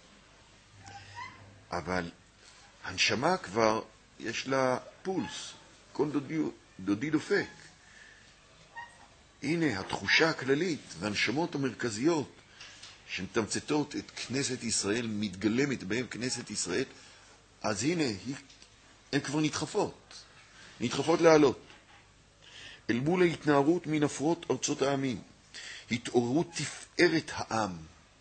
אבל הנשמה כבר יש לה פולס, כל דודי דופק. הנה התחושה הכללית והנשמות המרכזיות שמתמצתות את כנסת ישראל, מתגלמת בהם כנסת ישראל, אז הנה הן כבר נדחפות לעלות. אל מול ההתנערות מן אפרות ארצות העמים, התעוררות תפארת העם.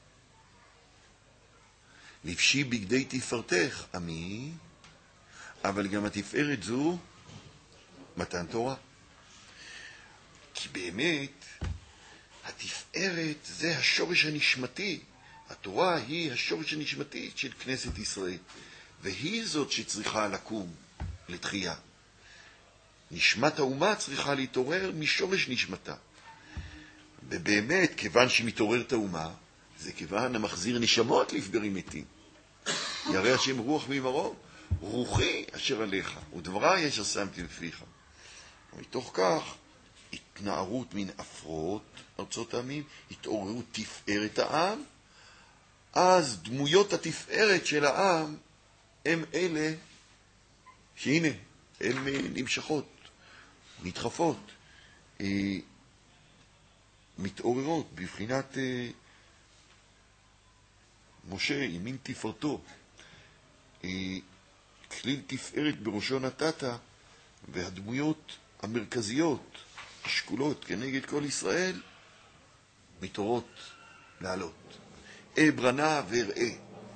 לבשי בגדי תפארתך, עמי, אבל גם התפארת זו מתן תורה. כי באמת התפארת זה השורש הנשמתי. התורה היא השורש הנשמתי של כנסת ישראל, והיא זאת שצריכה לקום לתחייה. נשמת האומה צריכה להתעורר משורש נשמתה. ובאמת, כיוון שמתעוררת האומה, זה כיוון המחזיר נשמות לפגרים מתים. ירא השם רוח ממרום, רוחי אשר עליך, ודברי אשר שמתי בפיך. ומתוך כך, התנערות מן אפרות ארצות העמים, התעוררות תפארת העם, אז דמויות התפארת של העם הם אלה שהנה, הן נמשכות, נדחפות, מתעוררות בבחינת משה, ימין תפארתו, כליל תפארת בראשו נתת, והדמויות המרכזיות, השקולות כנגד כל ישראל, מתעוררות לעלות. ברנה ואראה.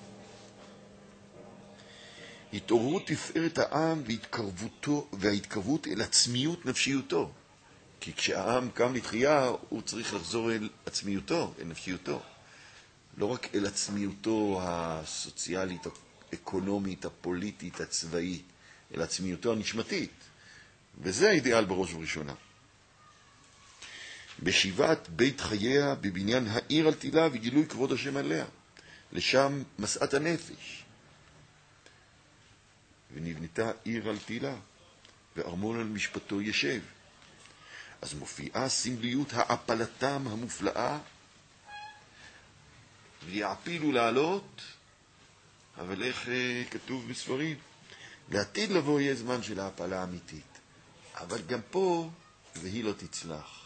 התעוררות תפארת העם וההתקרבות אל עצמיות נפשיותו. כי כשהעם קם לתחייה, הוא צריך לחזור אל עצמיותו, אל נפשיותו. לא רק אל עצמיותו הסוציאלית, האקונומית, הפוליטית, הצבאית, אל עצמיותו הנשמתית. וזה האידיאל בראש ובראשונה. בשיבת בית חייה, בבניין העיר על תילה וגילוי כבוד השם עליה. לשם מסעת הנפש. ונבנתה עיר על תילה, וארמון על משפטו ישב. אז מופיעה סמליות העפלתם המופלאה, ויעפילו לעלות, אבל איך כתוב בספרים? לעתיד לבוא יהיה זמן של העפלה אמיתית. אבל גם פה, והיא לא תצלח.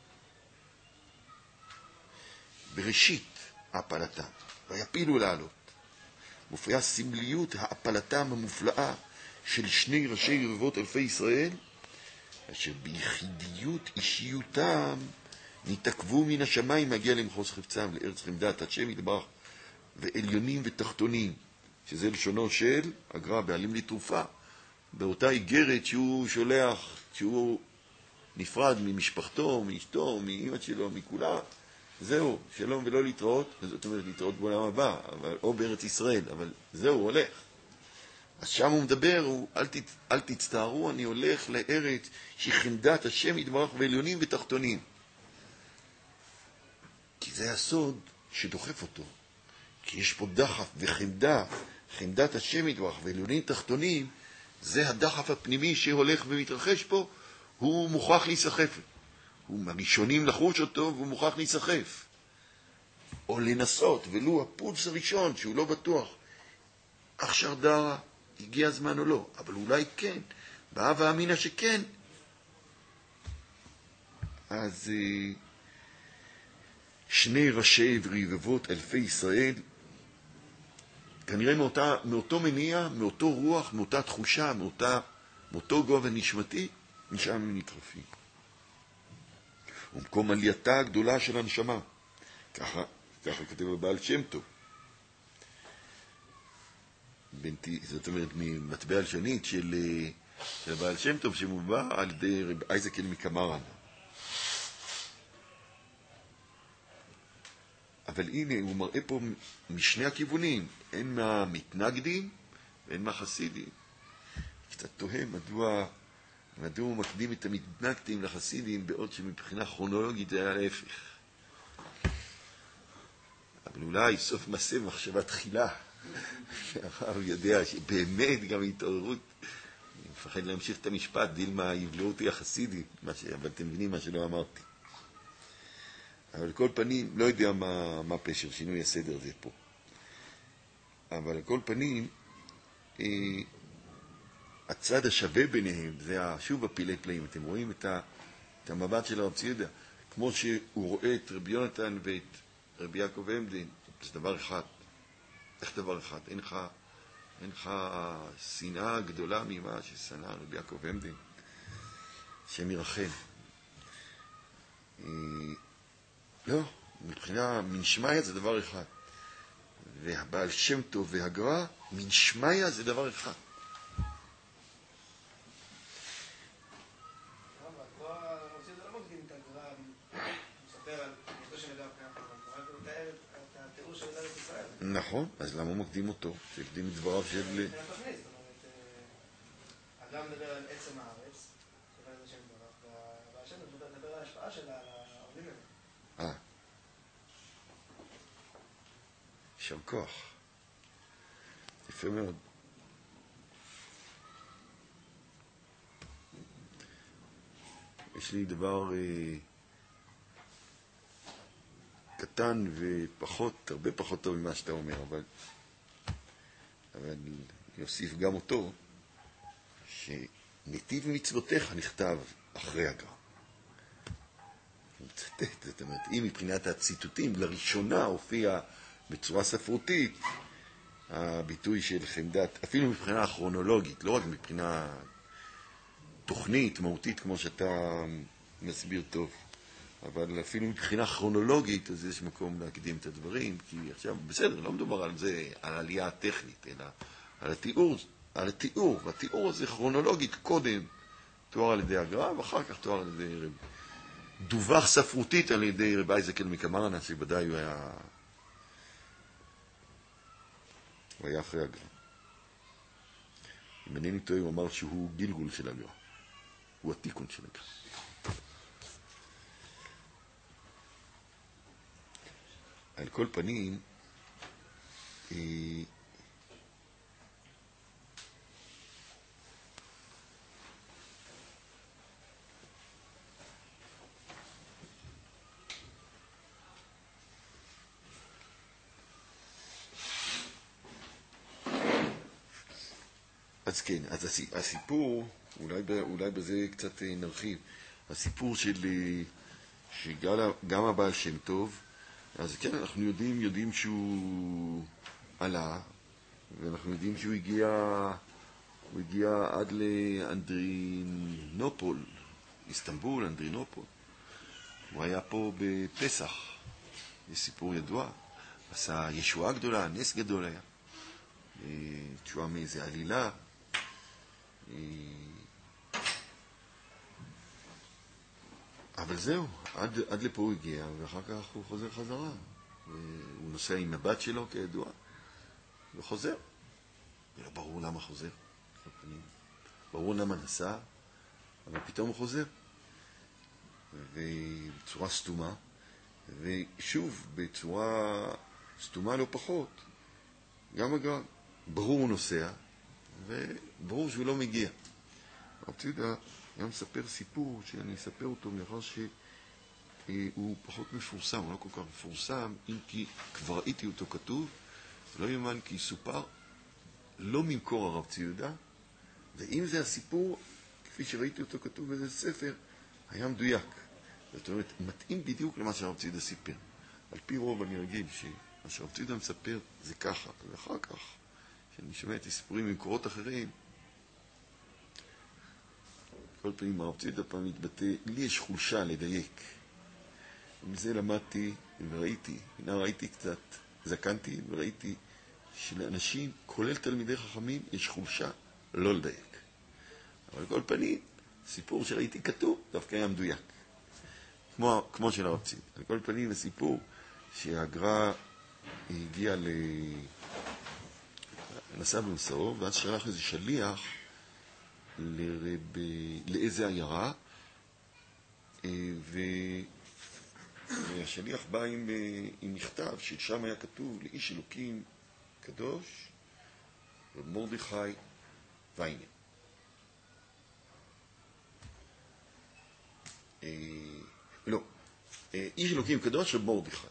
בראשית העפלתם, ויעפילו לעלות. מופיעה סמליות העפלתם המופלאה של שני ראשי רבבות אלפי ישראל, אשר ביחידיות אישיותם נתעכבו מן השמיים מגיע למחוז חפצם, לארץ חמדת השם יתברך, ועליונים ותחתונים, שזה לשונו של הגר"א בעלים לתרופה, באותה איגרת שהוא שולח, שהוא נפרד ממשפחתו, מאשתו, מאמא שלו, מכולם, זהו, שלום ולא להתראות, זאת אומרת להתראות בעולם הבא, או בארץ ישראל, אבל זהו, הולך. אז שם הוא מדבר, אל תצטערו, אני הולך לארץ שחמדת השם יתברך ועליונים ותחתונים. כי זה הסוד שדוחף אותו. כי יש פה דחף וחמדה, חמדת השם יתברך ועליונים תחתונים, זה הדחף הפנימי שהולך ומתרחש פה, הוא מוכרח להיסחף. הוא מהראשונים לחוש אותו והוא מוכרח להיסחף. או לנסות, ולו הפולס הראשון שהוא לא בטוח. עכשיו דרה, הגיע הזמן או לא, אבל אולי כן. באה ואמינה שכן. אז שני ראשי ורבבות אלפי ישראל, כנראה מאותו מניע, מאותו רוח, מאותה תחושה, מאותו גובה נשמתי, משם הם נטרפים. ומקום עלייתה הגדולה של הנשמה. ככה כתב הבעל שם טוב. זאת אומרת, ממטבע הלשונית של הבעל שם טוב, שמובא על ידי רב אייזקל מקמרן. אבל הנה, הוא מראה פה משני הכיוונים, אין מהמתנגדים ואין מהחסידים. קצת תוהה מדוע הוא מקדים את המתנגדים לחסידים, בעוד שמבחינה כרונולוגית זה היה להפך. אבל אולי סוף מעשה מחשבה תחילה. הוא יודע שבאמת גם התעוררות, אני מפחד להמשיך את המשפט, דילמה יבלעו אותי החסידים, אבל אתם מבינים מה שלא אמרתי. אבל על כל פנים, לא יודע מה פשר, שינוי הסדר זה פה. אבל על כל פנים, הצד השווה ביניהם, זה שוב הפילי פלאים. אתם רואים את המבט של הרב ציודה, כמו שהוא רואה את רבי יונתן ואת רבי יעקב עמדן, זה דבר אחד. איך דבר אחד? אין לך שנאה גדולה ממה ששנא רבי יעקב עמדן, השם ירחם. לא, מבחינה מנשמיה זה דבר אחד. והבעל שם טוב והגר"א, מנשמיה זה דבר אחד. נכון, אז למה מקדים אותו? שהקדים את דבריו של... אדם מדבר על עצם הארץ, והשם מדבר על ההשפעה שלה, על העולים האלה. יישר כוח. יפה מאוד. יש לי דבר קטן ופחות, הרבה פחות טוב ממה שאתה אומר, אבל אני אוסיף גם אותו, שנתיב מצוותיך נכתב אחרי הגר"א. זאת אומרת, אם מבחינת הציטוטים לראשונה הופיע בצורה ספרותית הביטוי של חמדת, אפילו מבחינה כרונולוגית, לא רק מבחינה תוכנית, מהותית, כמו שאתה מסביר טוב, אבל אפילו מבחינה כרונולוגית, אז יש מקום להקדים את הדברים, כי עכשיו, בסדר, לא מדובר על זה, על העלייה הטכנית, אלא על התיאור, והתיאור הזה כרונולוגית קודם תואר על ידי הגר"א, ואחר כך תואר על ידי רב. דווח ספרותית על ידי רב אייזקל מקמרנה, שבוודאי הוא היה אחרי הגר"א. אם אינני טועה, הוא אמר שהוא גלגול של הגר"א. הוא התיקון של הגר"א. על כל פנים, אז כן, אז הסיפור, אולי בזה קצת נרחיב, הסיפור שגם הבעל שם טוב, אז כן, אנחנו יודעים שהוא עלה, ואנחנו יודעים שהוא הגיע עד לאנדרינופול, איסטנבול, אנדרינופול. הוא היה פה בפסח, יש סיפור ידוע, עשה ישועה גדולה, נס גדול היה. תשועה מאיזה עלילה. אבל זהו, עד לפה הוא הגיע, ואחר כך הוא חוזר חזרה. הוא נוסע עם הבת שלו כידוע, וחוזר. ולא ברור למה חוזר. ברור למה נסע, אבל פתאום הוא חוזר. ובצורה סתומה, ושוב, בצורה סתומה לא פחות, גם הגר"א. ברור הוא נוסע, וברור שהוא לא מגיע. הרב ציודה היה מספר סיפור שאני אספר אותו לאחר שהוא פחות מפורסם, הוא לא כל כך מפורסם, אם כי כבר ראיתי אותו כתוב, לא יאמן כי סופר, לא ממקור הרב ציודה, ואם זה הסיפור, כפי שראיתי אותו כתוב באיזה ספר, היה מדויק. זאת אומרת, מתאים בדיוק למה שהרב ציודה סיפר. על פי רוב אני רגיל שמה שהרב ציודה מספר זה ככה, ואחר כך, כשאני שומע את הסיפורים ממקורות אחרים, כל פעמים הרב ציודה פעם מתבטא, לי יש חולשה לדייק. ומזה למדתי וראיתי, הנה ראיתי קצת, זקנתי וראיתי שלאנשים, כולל תלמידי חכמים, יש חולשה לא לדייק. אבל כל פנים, סיפור שראיתי כתוב, דווקא היה מדויק. כמו של הרב ציודה. על כל פנים, הסיפור שהגר"א הגיע נסע במסעו, ואז שלח איזה שליח לאיזה עיירה, והשליח בא עם מכתב ששם היה כתוב לאיש אלוקים קדוש ומרדכי ויינר. לא, איש אלוקים קדוש ומרדכי.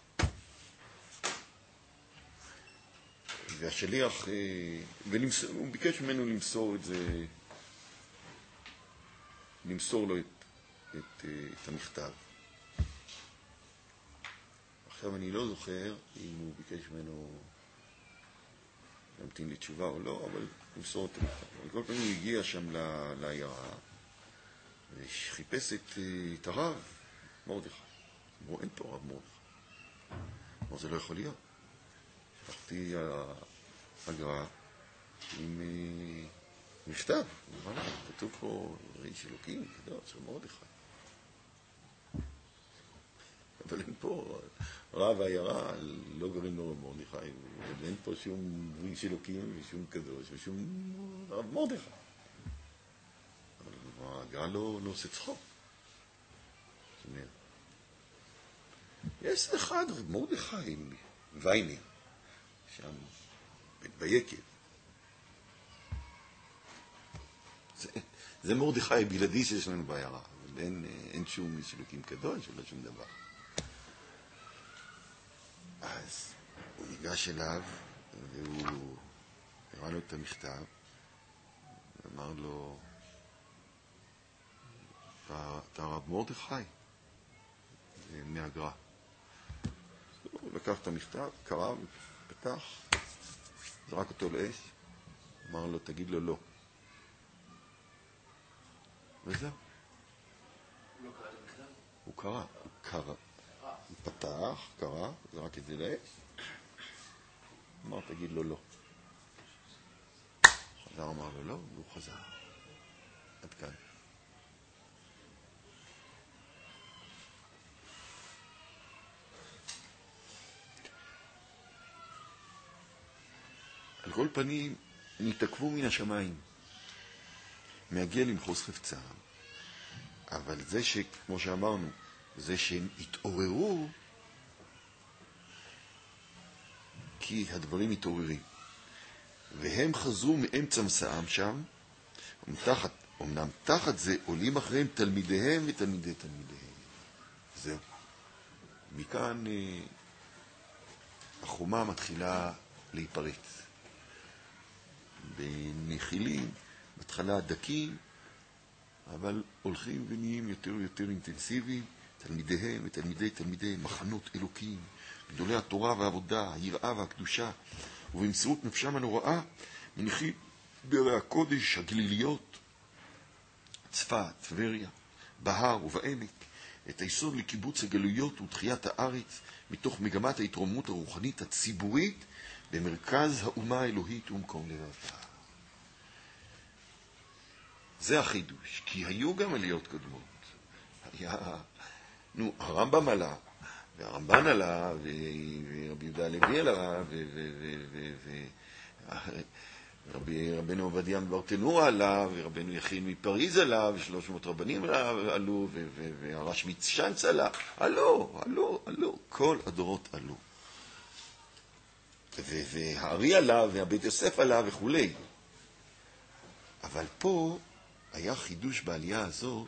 והשליח, הוא ביקש ממנו למסור את זה, למסור לו את המכתב. עכשיו אני לא זוכר אם הוא ביקש ממנו להמתין לתשובה או לא, אבל למסור את המכתב. כל פעם הוא הגיע שם לעיירה, וחיפש את הרב מרדכי. אמרו, אין פה רב מרדכי. אמרו, זה לא יכול להיות. שלחתי הגר"א עם מכתב, כתוב פה איש אלוקים, קדוש מרדכי. אבל אין פה, רב העיירה לא גרים לו רב מרדכי, ואין פה שום איש אלוקים ושום קדוש ושום רב מרדכי. אבל הגר"א לא עושה צחוק. זאת אומרת, יש אחד רב מרדכי ויינר, שם ביקב. זה מרדכי הבלעדי שיש לנו בעיירה, אין שום איש אלוקים קדוש ולא שום דבר. אז הוא ניגש אליו והוא הראה לו את המכתב, אמר לו, אתה רב מרדכי מהגר"א. הוא לקח את המכתב, קרא ופתח, זרק אותו לאש, אמר לו, תגיד לו לא. וזהו. הוא לא קרא את המכתב? הוא קרא. הוא פתח, קרא, זרק את זה לאש, אמר, תגיד לו לא. חזר, אמר לו לא, והוא חזר. עד כאן. על כל פנים, נתעכבו מן השמיים, מהגיע למחוז חפצם. אבל זה שכמו שאמרנו, זה שהם התעוררו, כי הדברים מתעוררים. והם חזרו מאמצע מסעם שם, אמנם תחת זה עולים אחריהם תלמידיהם ותלמידי תלמידיהם. זהו. מכאן החומה מתחילה להיפרץ. בנחילים, בהתחלה דקים, אבל הולכים ונהיים יותר ויותר אינטנסיביים, תלמידיהם ותלמידי תלמידיהם, מחנות אלוקים, גדולי התורה והעבודה, היראה והקדושה, ובמסירות נפשם הנוראה, מניחים בערי הקודש, הגליליות, צפת, טבריה, בהר ובעמק, את היסוד לקיבוץ הגלויות ותחיית הארץ, מתוך מגמת ההתרוממות הרוחנית הציבורית, במרכז האומה האלוהית ומקום לבבה. זה החידוש, כי היו גם עליות קודמות. הרמב"ם עלה, והרמב"ן עלה, ורבי יהודה הלוי עלה, רבנו עובדיה מברטנורה עלה, ורבנו יכין מפריז עלה, ו300 רבנים עלו, והרש מצ'אנץ עלה. עלו, כל הדורות עלו. והארי עלה, והבית יוסף עלה וכו'. אבל פה היה חידוש בעלייה הזאת,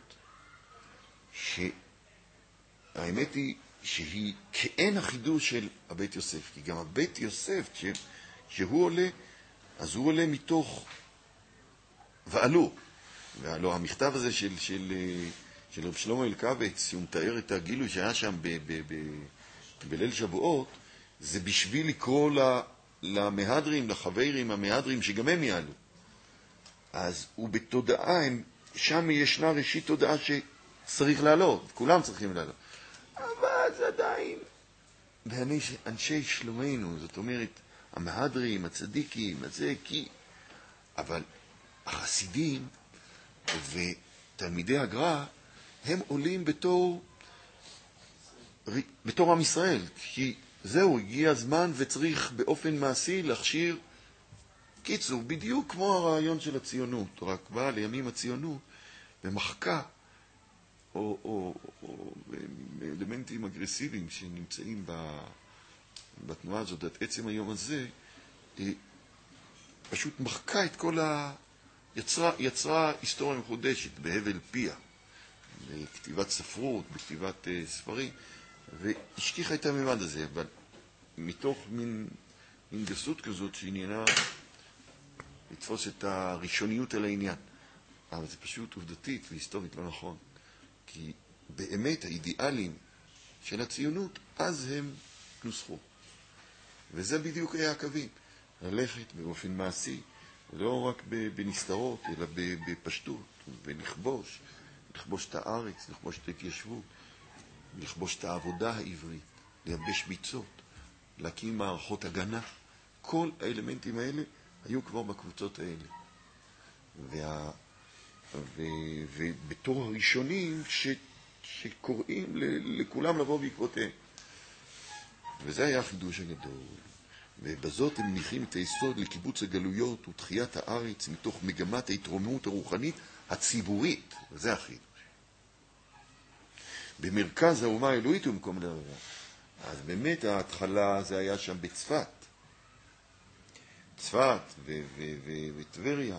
שהאמת היא שהיא כאין החידוש של הבית יוסף, כי גם הבית יוסף, כשהוא עולה, אז הוא עולה מתוך ועלו. והלוא המכתב הזה של רב שלמה אלקבץ, שהוא מתאר את הגילוי שהיה שם בליל שבועות, זה בשביל לקרוא למהדרים, לחברים המהדרים, שגם הם יעלו. אז הוא בתודעה, שם ישנה ראשית תודעה שצריך לעלות, כולם צריכים לעלות. אבל זה עדיין, ואנשי שלומנו, זאת אומרת, המהדרים, הצדיקים, הזה, אבל החסידים ותלמידי הגר"א, הם עולים בתור עם ישראל, כי זהו, הגיע הזמן וצריך באופן מעשי להכשיר. קיצור, בדיוק כמו הרעיון של הציונות, רק באה לימים הציונות ומחקה, או אלמנטים אגרסיביים שנמצאים בתנועה הזאת, עד עצם היום הזה, פשוט מחקה את כל יצרה היסטוריה מחודשת בהבל פיה, בכתיבת ספרות, בכתיבת ספרים, והשכיחה את הממד הזה, אבל מתוך מין גסות כזאת שעניינה לתפוס את הראשוניות על העניין. אבל זה פשוט עובדתית והיסטורית לא נכון. כי באמת האידיאלים של הציונות, אז הם נוסחו. וזה בדיוק היה הקווים. ללכת באופן מעשי, לא רק בנסתרות, אלא בפשטות, ולכבוש. לכבוש את הארץ, לכבוש את ההתיישבות, לכבוש את העבודה העברית, לייבש ביצות, להקים מערכות הגנה. כל האלמנטים האלה היו כבר בקבוצות האלה. ובתור הראשונים שקוראים לכולם לבוא בעקבותיהם. וזה היה החידוש הגדול. ובזאת הם מניחים את היסוד לקיבוץ הגלויות ותחיית הארץ מתוך מגמת ההתרוממות הרוחנית הציבורית. וזה החידוש. במרכז האומה האלוהית ומקום לרבה. אז באמת ההתחלה זה היה שם בצפת. צפת וטבריה,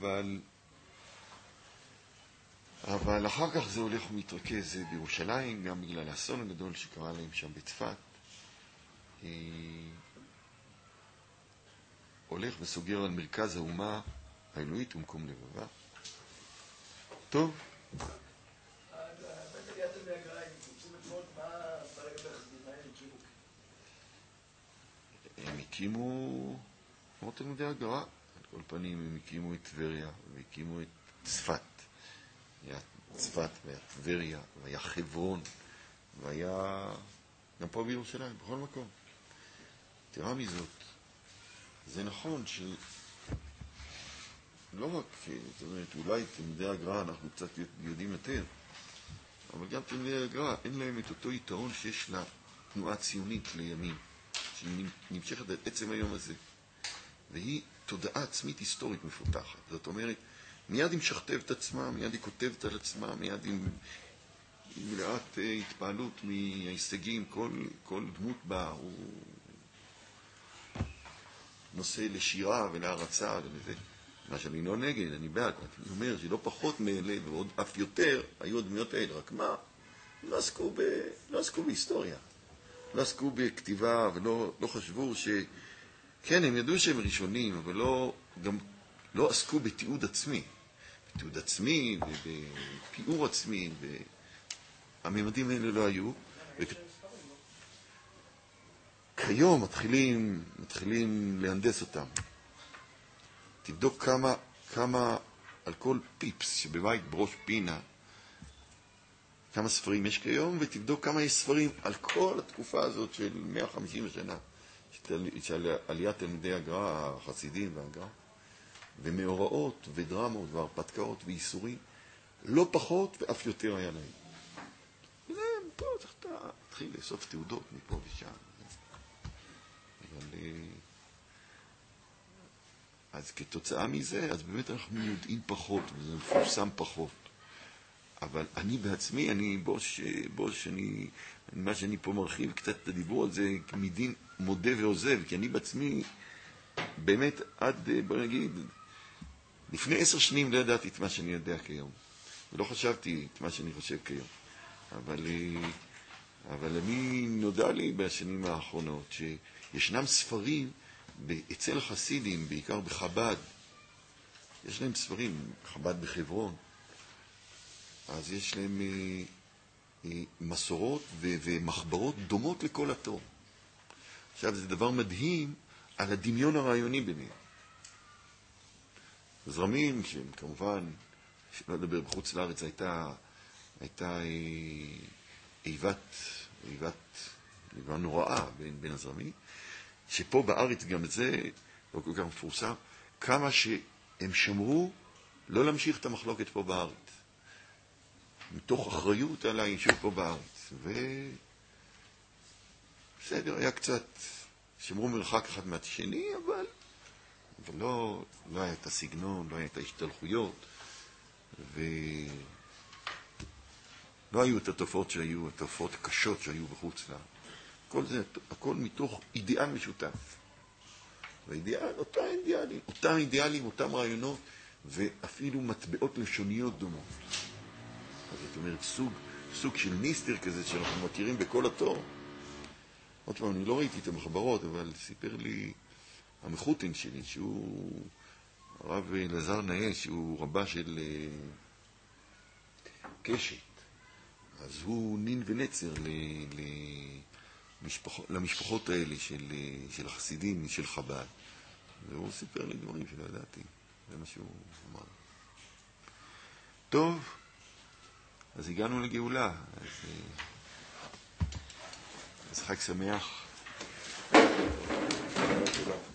אבל אחר כך זה הולך ומתרכז בירושלים, גם בגלל האסון הגדול שקרה להם שם בצפת. הולך וסוגר על מרכז האומה האלוהית ומקום לבבה. טוב. הם הקימו, כמו תלמידי הגר"א, על כל פנים הם הקימו את טבריה, והקימו את צפת. היה צפת והיה טבריה, והיה חברון, והיה גם פה בירושלים, בכל מקום. תראה מזאת, זה נכון שלא רק, זאת אומרת, אולי תלמידי הגר"א אנחנו קצת יודעים יותר, אבל גם תלמידי הגר"א אין להם את אותו יתרון שיש לתנועה ציונית לימים, שהיא נמשכת עד עצם היום הזה. והיא תודעה עצמית היסטורית מפותחת. זאת אומרת, מיד היא משכתבת את עצמה, מיד היא כותבת על עצמה, מיד היא מלאת התפעלות מההישגים, כל דמות בה הוא נושא לשירה ולהרצה ולזה. מה שאני לא נגד, אני בעד. אני אומר שלא פחות מאלה ועוד אף יותר היו הדמויות האלה, רק מה? לא עסקו בהיסטוריה. לא עסקו בכתיבה ולא חשבו כן, הם ידעו שהם ראשונים, אבל גם לא עסקו בתיעוד עצמי. בתיעוד עצמי ובפיעור עצמי. הממדים האלה לא היו. כיום מתחילים להנדס אותם. תבדוק כמה על כל פיפס שבבית בראש פינה, כמה ספרים יש כיום, ותבדוק כמה יש ספרים על כל התקופה הזאת של 150 שנה. של עליית תלמידי הגר"א, החסידים והגר"א, ומאורעות ודרמות והרפתקאות ואיסורים, לא פחות ואף יותר היה להם. וזה, פה צריך להתחיל לאסוף תעודות מפה ושם. אז כתוצאה מזה, אז באמת אנחנו יודעים פחות, וזה מפורסם פחות. אבל אני בעצמי, מה שאני פה מרחיב קצת את הדיבור על זה, מדין מודה ועוזב, כי אני בעצמי, באמת עד, בוא נגיד, לפני 10 שנים לא ידעתי את מה שאני יודע כיום. ולא חשבתי את מה שאני חושב כיום. אבל אני נודע לי בשנים האחרונות שישנם ספרים אצל החסידים, בעיקר בחב"ד, יש להם ספרים, חב"ד בחברון, אז יש להם מסורות ומחברות דומות לכל התור. עכשיו זה דבר מדהים על הדמיון הרעיוני ביניהם. זרמים שהם כמובן, שלא לדבר בחוץ לארץ, הייתה איבת נוראה בין הזרמים, שפה בארץ גם זה לא כל כך מפורסם, כמה שהם שמרו לא להמשיך את המחלוקת פה בארץ, מתוך אחריות על היישוב פה בארץ. בסדר, היה קצת, שמרו מרחק אחד מהשני, אבל לא היה את הסגנון, לא היה את ההשתלחויות, ולא היו את התופעות שהיו, התופעות הקשות שהיו בחוץ לארץ. כל זה, הכל מתוך אידיאל משותף. והאידיאל, אותם אידיאלים, אותם רעיונות, ואפילו מטבעות לשוניות דומות. אז זאת אומרת, סוג של ניסטר כזה שאנחנו מכירים בכל התור. עוד פעם, אני לא ראיתי את המחברות, אבל סיפר לי המחותן שלי, שהוא הרב אלעזר נאה, שהוא רבה של קשת. אז הוא נין ונצר למשפחות האלה של החסידים, של חב"ד. והוא סיפר לי דברים שלא ידעתי. זה מה שהוא אמר. טוב, אז הגענו לגאולה. אז חג שמח.